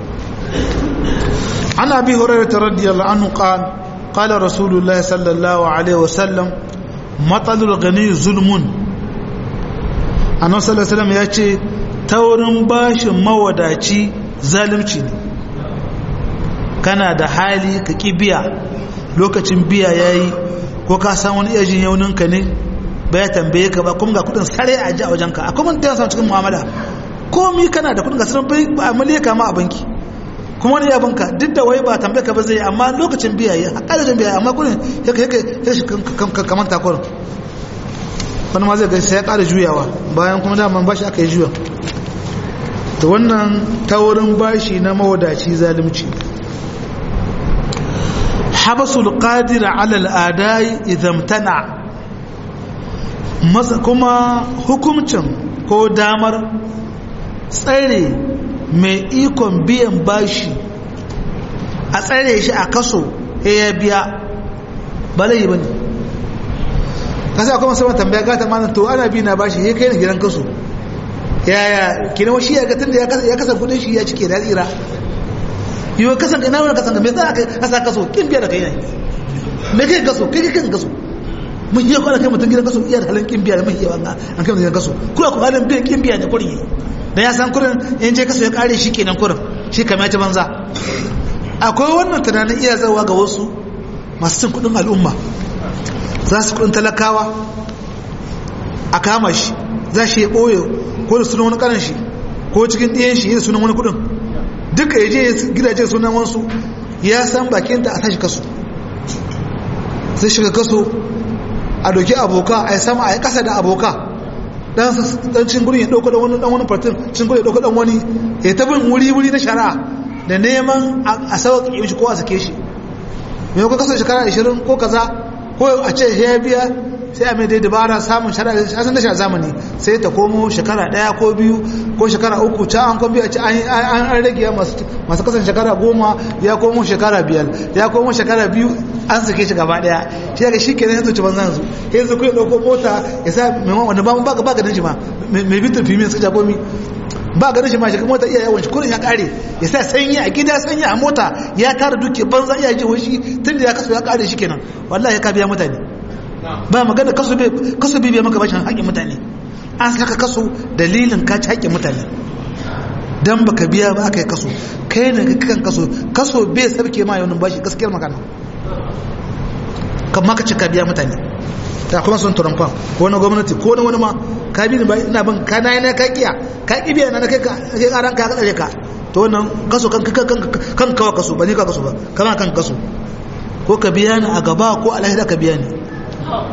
an abi hurairah radiyallahu anhu qala rasulullahi sallallahu alaihi wasallam matsalul gani zulmun annabi sallallahu alaihi wasallam ya ce taurin bashin mawadaci zalunci ne kana da hali ka ki biya lokacin biya yayi ko ka san wani ejin yaunin ka ne baya tambaye ka ba kuma ga kudin sare a ji a wajen ka akwai mun tayan cikin mu'amala komai kana da kudin ga sanan bai ba malika ma a banki kuma wani yabon ka duk da wai ba tambaye ka ba zai amma lokacin biya yayi hakalin biya amma kudin yake shi kaman takurin wani ma zai ga sai ya ƙara juyawa bayan kuma daman bashi aka yi juya da wannan taurin bashi na mawadaci zalunci habasul qadir ala al'adai idan tana masa kuma hukuncin ko damar tsare mai ikon biyan bashi a tsare shi a kaso ya biya balai bane kasa kuma sai tambaya gata mana to ana bi na bashi ya kai ni gidan kaso yaya kina shi ya ga tunda ya kasa kudin shi ya cike da tsira yiwa kasan ina wani kasan me za ka kasa kaso kin biya da kai ne me kai kaso kai kan kaso mun yi kwana kai mutun gidan kaso iya da halin kin biya da mun yi wannan an kai gidan kaso kula ku halin biyan kin biya da kurin da ya san kurin in je kaso ya kare shi kenan kurin shi kamar ya ci banza akwai wannan tunanin iya zawa ga wasu masu cin kudin al'umma za su kudin talakawa a kama shi za shi ya ɓoye ko da sunan wani kanan shi ko cikin ɗiyan shi da sunan wani kudin duka ya je gidaje sunan wansu ya san bakin da a tashi kaso sai shiga kaso a doki aboka a yi sama a yi kasa da aboka dan cin gurin ya ɗauka dan wani fartin cin gurin ya ɗauka dan wani ya tabin wuri na shari'a da neman a sauƙi shi ko a sake shi mai kuka kaso shekara 20 ko kaza ko a ce ya biya sai a mai dai dabara samun shari'a a san da shi a zamani sai ta komo shekara 1 ko 2 ko shekara 3 can an kwambi a ce an rage masu kasan shekara 10 ya komo shekara 5 ya komo shekara 2 an sake shi gaba daya shi ya ga shi kenan ya zuci banzan su ya zuku ya dauko mota ya sa mai wanda ba ganin shi ma mai bitin fimi su jagomi ba ganin shi ma shi mota iya yawan shi kurin ya kare ya sa sanyi a gida sanyi a mota ya tara duke banza iya ji wai shi tun da ya kaso ya kare shi kenan wallahi ya ka biya mutane ba magana kaso biya maka bashin haƙƙin mutane an saka kaso dalilin ka ci haƙƙin mutane dan baka biya ba aka yi kaso kai ne kan kaso bai sarke ma yawan bashi gaskiyar magana kamar ka ci ka biya mutane ta kuma sun turan fa ko na gwamnati ko na wani ma ka bi ni ba ina ban ka na yana ka kiya ka ki biya na kai ka karan ka kadare ka to wannan kaso kan kawa kaso ba ne ka kaso ba kama kan kaso ko ka biya ni a gaba ko alahira ka biya ni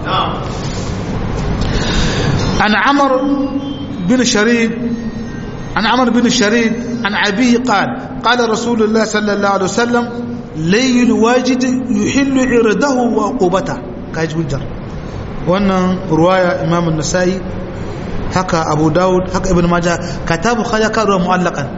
an amr bin sharif عن عمرو بن شريد عن أبيه قال رسول الله صلى الله عليه وسلم لي الواجد يحل عرضه وعقوبته كاج وجر wannan ruwaya Imam an-Nasa'i haka Abu Dawud haka Ibn Majah katabu khalaqa ruwa mu'allaqan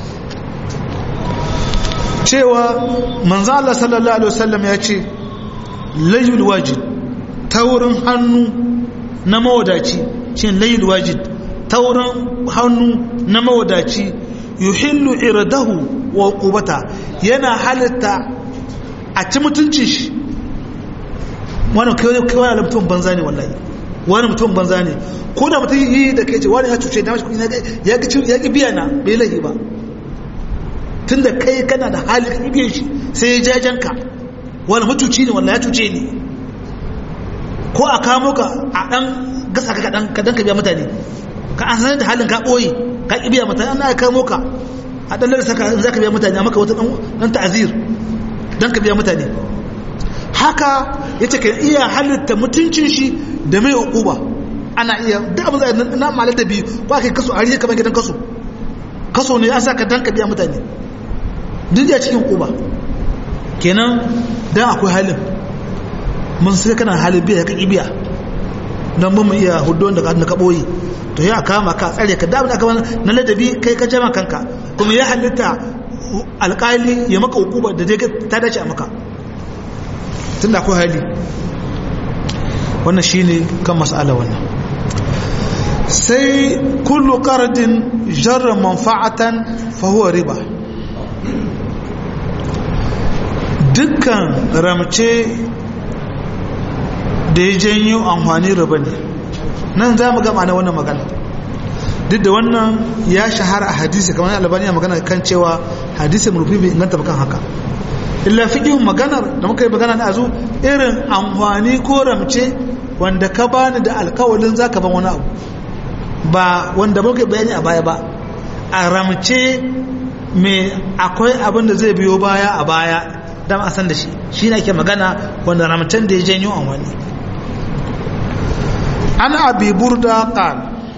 cewa manzo Allah sallallahu alaihi wasallam ya ce layul wajid taurin hannu na mawadaci shin layul wajid taurin hannu na mawadaci yuhillu iradahu wa uqubata yana halatta a ci mutuncin shi wannan kai wani mutum banza ne wallahi wani mutum banza ne ko da mutum yi da kai ce wani ya cuce da mashi kuɗi ya ki biya na bai lahi ba tunda kai kana da hali ka biyan shi sai ya jajanka wani mutuci ne wallahi ya cuce ni ko a kamo ka a dan gasa ka dan ka biya mutane ka an sanar da halin ka ɓoye ka ƙi biya mutane ana kamo ka a ɗan larsa ka za ka biya mutane a maka wata ɗan ta'azir don ka biya mutane haka ya ce ka iya halitta mutuncin shi da mai hukuba ana iya duk abin zai na malar da biyu ba ka yi kaso a rihe kamar gidan kaso ne an sa ka don ka biya mutane duk ya cikin hukuba kenan don akwai halin mun sai kana halin biya ka ƙi biya don mun iya hudu wanda ka ɓoye to ya kama ka tsare ka dawo da aka na ladabi kai ka jama kanka kuma ya halitta alƙali ya maka hukuma da dai ta dace a maka tunda akwai hali wannan shine kan mas'ala wannan sai kullu qardin jarra manfa'atan fa huwa riba dukkan ramce da ya janyo amfani riba ne nan za mu gama na wannan magana duk da wannan ya shahara a hadisi kamar albani ya magana kan cewa hadisi murfi bai inganta ba kan haka illa fiqhun maganar da muka yi magana na azu irin amfani ko ramce wanda ka bani da alkawalin zaka ban wani abu ba wanda muka bayani a baya ba a ramce me akwai abin da zai biyo baya a baya dan a san da shi ne ake magana wanda ramcen da ya janyo amfani عن أبي بردة قال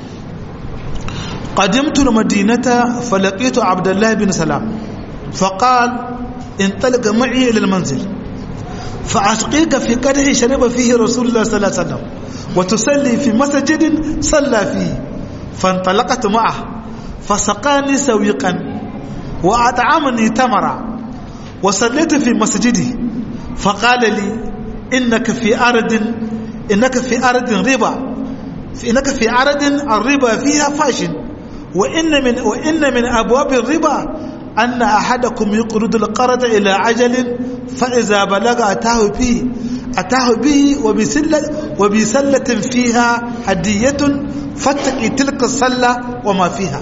قدمت المدينة فلقيت عبد الله بن سلام فقال انطلق معي إلى المنزل فأسقيك في قدح شرب فيه رسول الله صلى الله عليه وسلم وتصلي في مسجد صلى فيه فانطلقت معه فسقاني سويقا وأطعمني تمرا وصليت في مسجده فقال لي إنك في أرض ربا إنك في أرض الربا فيها فاشل وإن من أبواب الربا أن أحدكم يقرض القرض إلى عجل فإذا بلغ أتاه به وبسلة فيها هدية فاتقي تلك السلة وما فيها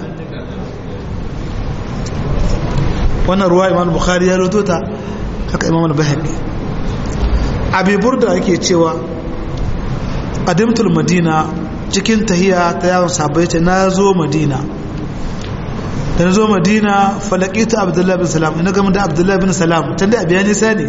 وانا رواية إمام البخاري يردوتا حكا إمام البهقي أبي بردة يكي تشيوا قدمت المدينة cikin tahiya ta yawon sabai ce na zo madina da na zo madina falakitu abdullahi bin salam ina gama da abdullahi bin salam can da abiya nisa ne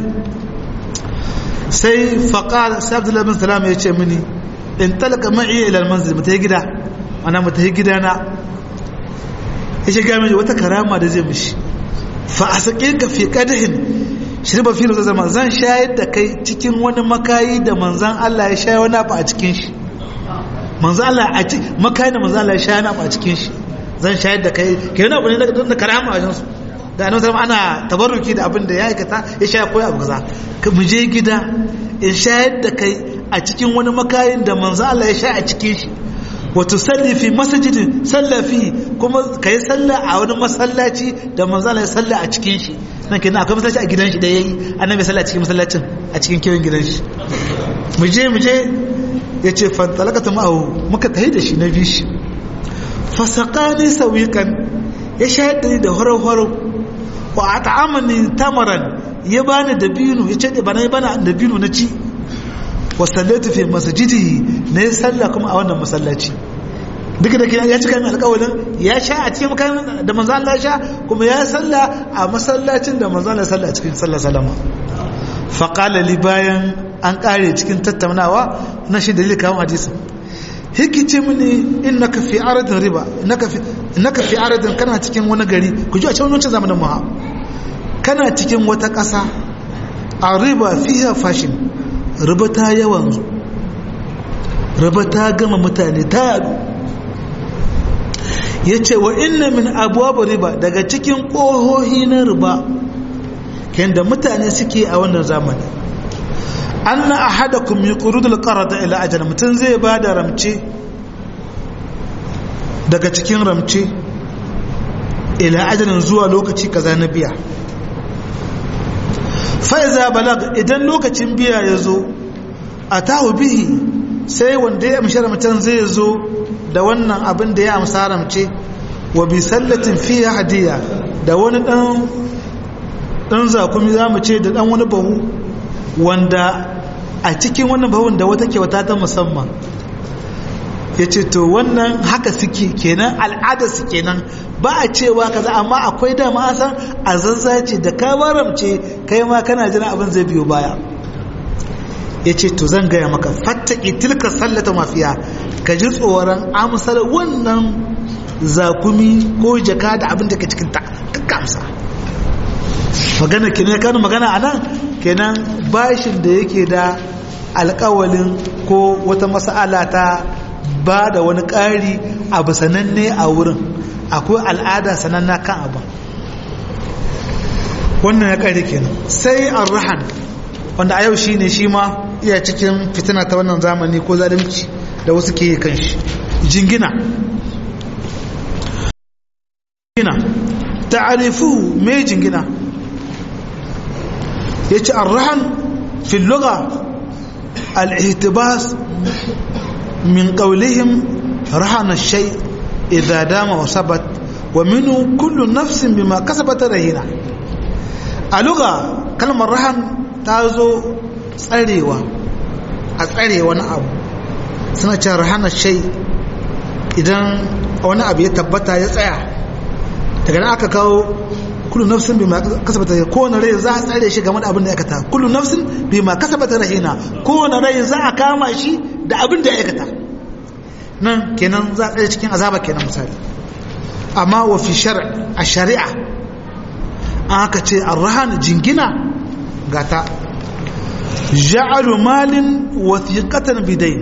sai faƙa sai abdullahi bin salam ya ce mini in talaka ma'i ilal manzil mata yi gida ana mata yi gida na ya shiga mini wata karama da zai mishi fa a saƙin ka fi ƙadahin shirba fi da zama zan shayar da kai cikin wani makayi da manzan Allah ya shayar wani abu a cikin shi manzan Allah a cikin makayi da manzan Allah ya shayar wani abu a cikin shi zan shayar da kai ke yana abu ne da karama a jinsu da annabi sallallahu ana tabarruki da abin da ya aikata ya shayar koyi abu kaza mu je gida in shayar da kai a cikin wani makayin da manzan Allah ya shayar a cikin shi wato salli fi masjidin sallafi kuma kai sallah a wani masallaci da manzo Allah ya salla a cikin shi nan kenan akwai masallaci a gidan shi da yayi annabi salla a cikin masallacin a cikin kiyon gidan shi mu je yace fa talaqata ma'ahu muka tahi da shi na bi shi fa saqani sawiqan ya shahid da horo wa at'amani tamaran ya bani dabino yace da bana dabino na ci wa sallatu fi masjidihi ne salla kuma a wannan masallaci duka da ya cika min alƙawarin ya sha a cikin makamin da manzo Allah ya sha kuma ya salla a masallacin da manzo Allah ya salla a cikin sallar salama fa qala li bayan an kare cikin tattaunawa na shi dalilin kawo hadisi hikice mini innaka fi aradin riba innaka fi aradin kana cikin wani gari ku ji a cikin wancan zamanin mu kana cikin wata ƙasa a riba fiha fashin riba ta yawan riba ta gama mutane ta yadu yace wa inna min abwab riba daga cikin ƙohohi na riba kenda mutane suke a wannan zamani anna ahadakum yuqridu al-qarda ila ajal mutun zai bada ramce daga cikin ramce ila ajalin zuwa lokaci kaza na biya fa iza balag idan lokacin biya yazo atahu bihi sai wanda ya amshi ramcen zai zo da wannan abin da ya amsa ramce wa bi sallatin fiha hadiya da wani dan zakumi zamu ce da dan wani bahu wanda a cikin wannan bahun da wata kyauta ta musamman ya ce to wannan haka suke kenan al'ada su kenan ba a cewa kaza amma akwai dama a san a zazzace da ka baramce kai ma kana jira abin zai biyo baya ya ce to zan gaya maka fattaki tilka sallata mafiya ka ji tsoron amsar wannan zakumi ko jaka da abin da ke cikin ta kakkamsa magana kenan kanu magana anan kenan bashin da yake da alƙawalin ko wata mas'ala ta ba da wani ƙari abu sananne a wurin akwai al'ada sananna kan abu wannan ya ƙari kenan sai arrahan wanda a yau shi ne shi ma iya cikin fitina ta wannan zamani ko zalunci da wasu ke yi kan shi jingina ta'arifu mai jingina ya ce arrahan fil lugha al-ihtibas من قولهم رهن الشيء إذا دام وثبت ومنه كل نفس بما كسبت رهينة اللغة كلمة رهن تازو تسأليوا أسأليوا نأبو سنة رهن الشيء إذا وانا أبي يتبتا يسأل تقول أكا كاو كل نفس بما كسبت رهينة كون رأي زا أسألي شيء كمان أبن أكتا كل نفس بما كسبت رهينة كون رأي زا أكاما شيء da abin da ya aikata nan kenan za a cikin azaba kenan misali amma wa fi a shari'a an aka ce arrahan jingina gata ja'alu malin wathiqatan bidayn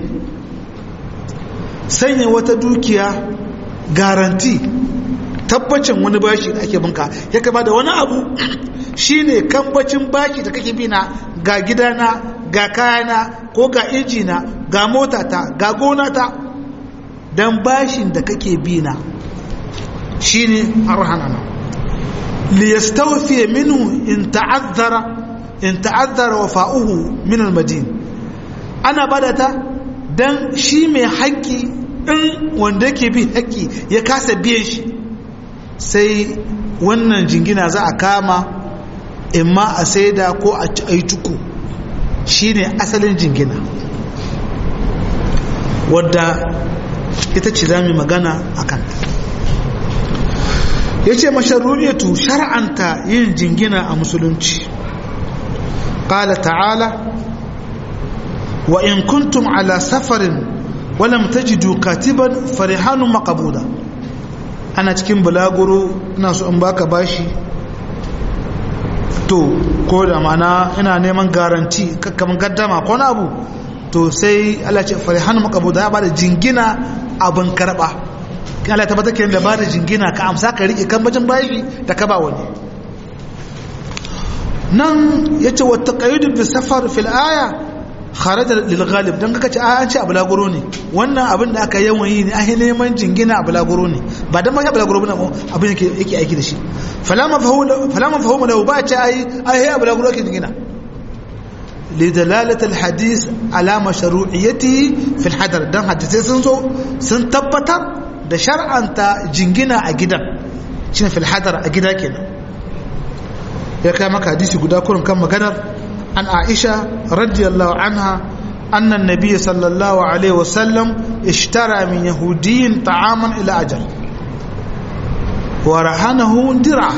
sanya wata dukiya garanti tabbacin wani bashi da ake binka ya kama da wani abu shine kambacin bashi da kake bina ga gidana ga kayana ko ga injina ga motata ga gonata dan bashin da kake bina shine arhanana li yastawfi minhu in ta'azzara wafa'uhu min al-madin ana badata dan shi mai haƙƙi in wanda yake bi haƙƙi ya kasa biyan shi sai wannan jingina za a kama imma a saida ko a yi tuku shine asalin jingina wadda ita ce za mu magana a kanta ya ce masharuriyatu shar'anta yin jingina a musulunci ƙala ta'ala wa in kuntum ala safarin walam tajidu katiban farihanun maqbuda ana cikin bulaguro ina so in baka bashi to ko da mana ina neman garanti kakkamin gaddama ko na abu to sai Allah ce farihan maqbuda ya bada jingina abin karba Allah ta bata ke da bada jingina ka amsa ka rike kan bajin bayi da ka ba wani nan yace wa taqayyud bi safar fil aya kharaja lil ghalib dan kace an ce abulaguro ne wannan abin da aka yawan yi ne a neman jingina abulaguro ne ba dan ma abulaguro bane abin yake aiki da shi falama fahimu lahu ba ce ai abulaguro yake jingina lidalalati alhadith ala mashru'iyyatihi fi alhadar dan hadisi sun zo sun tabbatar da shar'anta jingina a gidan shine fi alhadar a gida kenan ya kai maka hadisi guda kurin kan maganar عن عائشة رضي الله عنها أن النبي صلى الله عليه وسلم اشترى من يهودي طعاما إلى أجل ورهنه درعه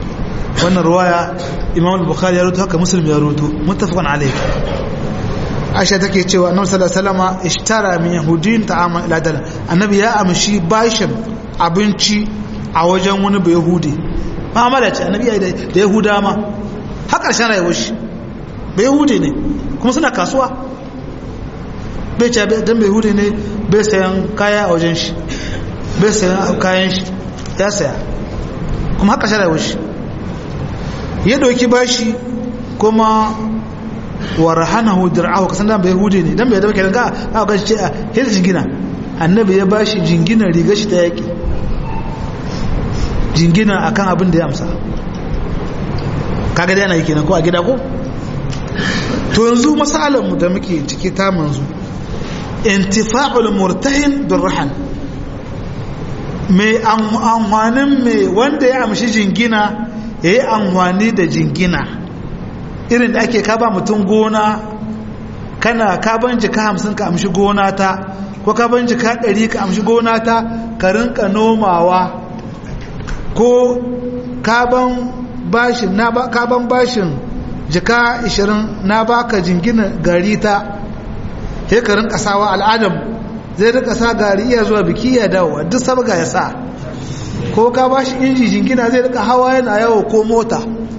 وأن الرواية إمام البخاري يروتها كمسلم يروته متفق عليه Aisha take cewa annabi sallallahu alaihi wasallam ishtara min yahudin ta'aman ila dal annabi ya amshi bashin abinci a wajen wani bai yahudi mu'amala ce annabi ya da yahuda ma har karshen rayuwar shi bai yahudi ne kuma suna kasuwa bai ce dan bai yahudi ne bai sayan kaya a wajen shi bai sayan kayan shi ya saya kuma har karshen rayuwar shi ya doki bashi kuma warhanahu dir'ahu kasan dan bai yahudi ne dan bai da kenan ga ga ce a hil jingina annabi ya bashi jingina rigar shi ta yaki jingina akan abin da ya amsa kaga dai ana yi kenan ko a gida ko to yanzu masalan mu da muke ciki ta manzu intifa'ul murtahin birrahan mai amfanin mai wanda ya amshi jingina yayi amfani da jingina irin da ake kaba mutum gona kana kaban jika 50 ka amshi gona ta ko kaban jika 100 ka amshi gona ta ka rinka nomawa ko kaban bashin jika 20 na baka jingina gari ta sai ka rinka sawa al'adam zai rinka sa gari iya zuwa biki ya dawo duk sabga ya sa ko ka bashi inji jingina zai rinka hawa yana yawo ko mota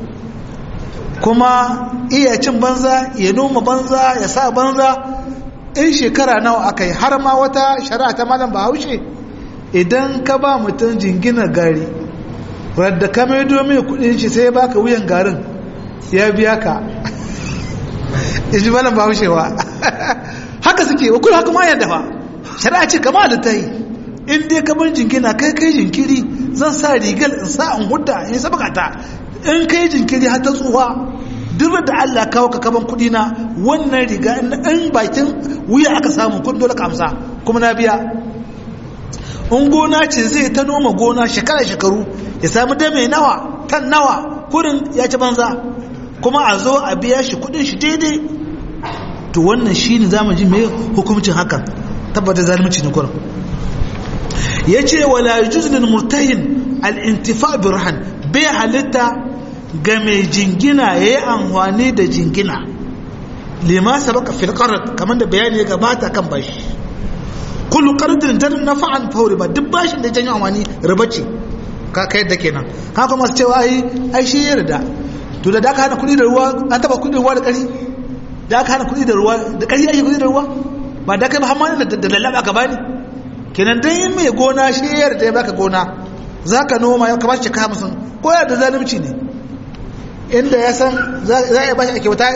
kuma iya cin banza ya noma banza ya sa banza in shekara nawa aka yi har ma wata shari'a ta malam bahaushe idan ka ba mutum jingina gari wadda ka mai domin kudin shi sai ya baka wuyan garin ya biya ka iji malam bahaushe wa haka suke wakul haka ma yadda fa shari'a ce kama da ta yi in dai ka ban jingina kai jinkiri zan sa rigar in sa in hudda in sabakata in kai jinkiri har ta tsuwa duk da Allah kawo ka kaban kudi na wannan riga in bakin wuya aka samu kun dole ka amsa kuma na biya in gona ce zai ta noma gona shekaru ya samu dame nawa tan nawa kurin ya ci banza kuma a zo a biya shi kudin shi daidai to wannan shine zamu ji me hukuncin hakan tabbata zalunci ne kurin yace wala yujuz lil murtahin al intifa bi rahan bai halitta ga mai jingina ya yi amfani da jingina lima sabaka fil qard kamar da bayani ya gabata kan bashi kullu qardin jar nafa'an fawri ba duk bashin da janyo amfani riba ce ka kai da kenan ka kuma cewa ai shi yarda to da ka hana kudi da ruwa an taba kudi da ruwa da kari da ka hana kudi da ruwa da kari ake kudi da ruwa ba da kai ba hamma da lallaba ka bani kenan dan yin mai gona shi yarda ya baka gona zaka noma ya kamar shi ka 50 ko da zalunci ne inda ya san za a bashi a kyauta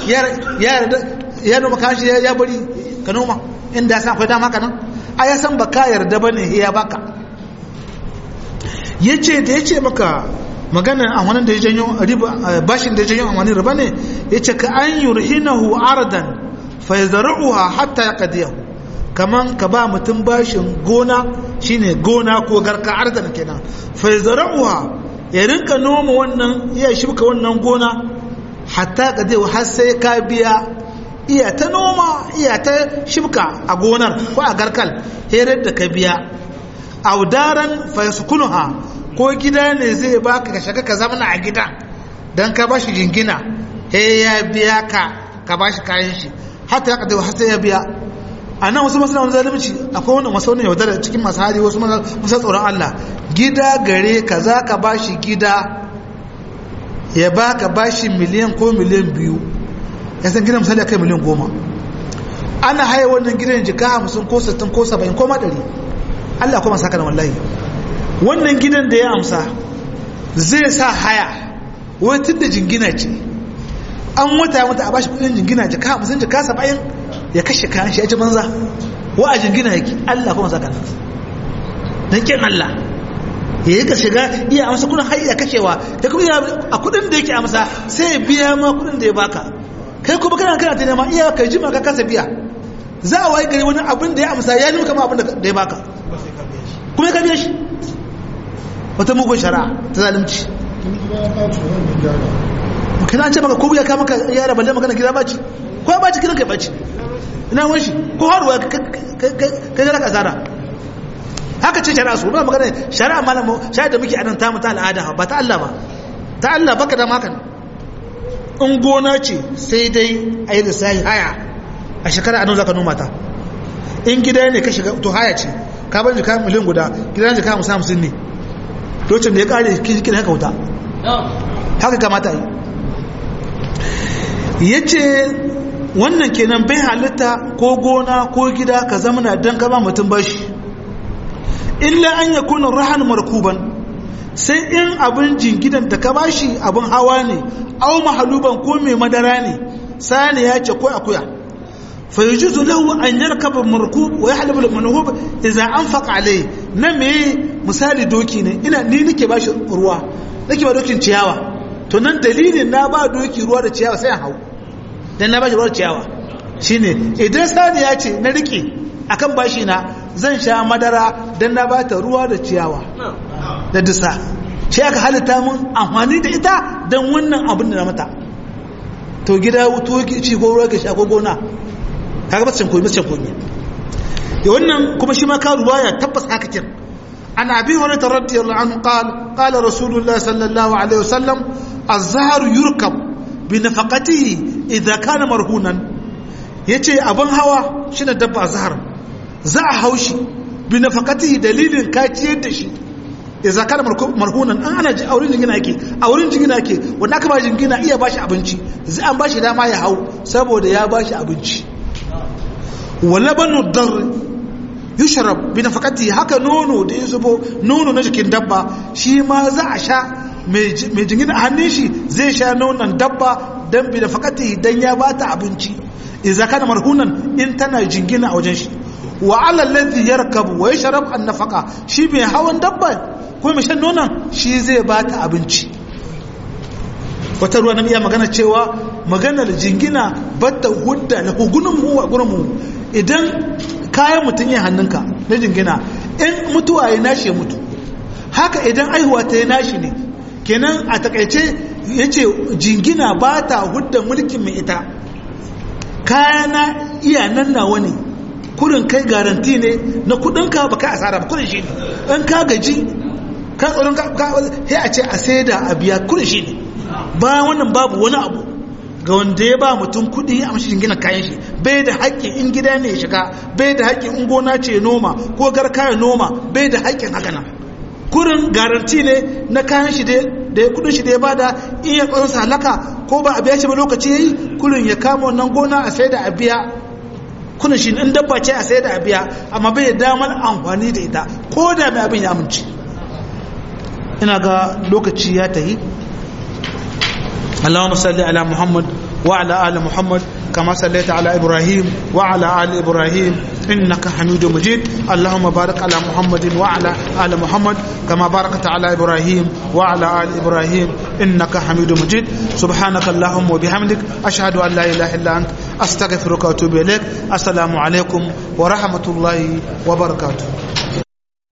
ya noma kashi ya bari ka noma inda ya san akwai dama kanan a ya san baka yarda ba ne ya baka ya ce da ya ce maka maganar amfanin da ya janyo riba bashin da ya janyo amfanin riba ne ya ce ka an yurhinahu ardan fa yazruha hatta yaqdiyahu kaman ka ba mutum bashin gona shine gona ko garka ardan kenan fa yazruha ya rinka noma wannan iya shibka wannan gona hatta ka zai har sai ka biya iya ta noma iya ta shibka a gonar ko a garkal herar da ka biya audaran fa yaskunuha ko gida ne zai baka ka shiga ka zama a gidan dan ka bashi jingina ya biya ka bashi kayan shi hatta ka zai har sai ya biya anan wasu masu wani zalunci akwai wannan wasu ne yaudar cikin masu hali wasu masu tsoron Allah gida gare ka za ka bashi gida ya baka bashi miliyan ko miliyan 2 ya san gidan misali akai miliyan 10 ana haye wannan gidan jika 50 ko 60 ko 70 ko 100 Allah kuma saka da wallahi wannan gidan da ya amsa zai sa haya wai tunda jingina ce an wata a bashi kudin jingina jika 50 jika 70 ya kashe kayan shi ya ci banza wa a jingina yake Allah kuma saka nan dan kin Allah ya yi ka shiga iya amsa kudin har iya kashewa da kuma a kudin da yake amsa sai ya biya ma kudin da ya baka kai kuma kana ta nema iya kai jima ka kasa biya za a waye gari wani abin da ya amsa ya nuna kama abin da ya baka kuma ka biya shi wata mugun shari'a ta zalunci kana an ce maka ko ya ka maka yara balle magana gida baci ko baci gidan kai baci ina wani shi ko haruwa kai ga kasara haka ce shari'a su ba magana shari'a malamu shari'a da muke anan ta mu ta al'ada ba ta Allah ba ta Allah baka da makan in gona ce sai dai ayi da sai haya a shekara a nan za ka noma ta in gida ne ka shiga to haya ce ka bar jika miliyan guda gidan jika 50 ne lokacin da ya kare kikin haka wuta haka kamata yi ya ce wannan kenan bai halitta ko gona ko gida ka zama na don gaba mutum bashi illa an ya kuna rahan markuban sai in abin jingidan da ka bashi abin hawa ne au mahaluban ko mai madara ne sani ya ce ko akuya fa yujuzu lahu an yarkaba markub wa yahlib al manhub idza anfaqa alayhi na me misali doki ne ni nake bashi ruwa nake ba dokin ciyawa to nan dalilin na ba doki ruwa da ciyawa sai hau dan na bashi ruwa da ciyawa shine idan sani ya ce na rike akan bashi na zan sha madara dan na bata ruwa da ciyawa da dusa shi aka halitta mun amfani da ita dan wannan abin da na mata to gida wuto ci ko ruwa ga sha ko gona kaga ba koyi mace koyi ya wannan kuma shi ma ka ruwaya tabbas haka kin an abi hurairah radiyallahu anhu qala rasulullah sallallahu alaihi wasallam az-zahr yurkab bi nafaqatihi idha kana marhunan yace abin hawa shine dabba zahar za a haushi bi nafaqatihi dalilin ka ciyar da shi idza kana marhunan an ana ji auren jingina yake wanda aka ba jingina iya bashi abinci zai an bashi dama ya hau saboda ya bashi abinci walabanu dar yushrab bi nafaqati haka nono da ya zubo nono na jikin dabba shi ma za a sha mai jingina a hannun shi zai sha nonon dabba dan bi nafaqati dan ya bata abinci idza kana marhunan in tana jingina a wajen shi wa ala alladhi yarkabu wa yashrab an nafaqa shi mai hawan dabba ko mai shan nonon shi zai bata abinci wata ruwa na iya magana cewa maganar jingina batta hudda na hugunin mu a gurin mu idan kayan mutum yin hannunka na jingina in mutuwa ya nashi ya mutu haka idan aihuwa ta ya nashi ne kenan a takaice ya ce jingina ba ta hudda mulkin mai ita kayana iya nan nawa ne kurin kai garanti ne na kudinka ba kai asara ba kurin shi ne in ka gaji ka tsoron sai a ce a sai da a biya kurin shi ne bayan wannan babu wani abu ga wanda ya ba mutum kudi a mashi gina kayan shi bai da haƙƙin in gida ne ya shiga bai da haƙƙin in gona ce noma ko garka ya noma bai da haƙƙin haka nan kurin garanti ne na kayan shi da kudin shi da ya bada in ya ƙwansa halaka ko ba a biya shi ba lokaci ya yi kurin ya kama wannan gona a sai da a biya kurin shi in dabba ce a sai da a biya amma bai da damar amfani da ita ko da mai abin ya amince ina ga lokaci ya tahi اللهم صل على محمد وعلى آل محمد كما صليت على إبراهيم وعلى آل إبراهيم إنك حميد مجيد اللهم بارك على محمد وعلى آل محمد كما باركت على إبراهيم وعلى آل إبراهيم إنك حميد مجيد سبحانك اللهم وبحمدك أشهد أن لا إله إلا أنت أستغفرك وأتوب إليك السلام عليكم ورحمة الله وبركاته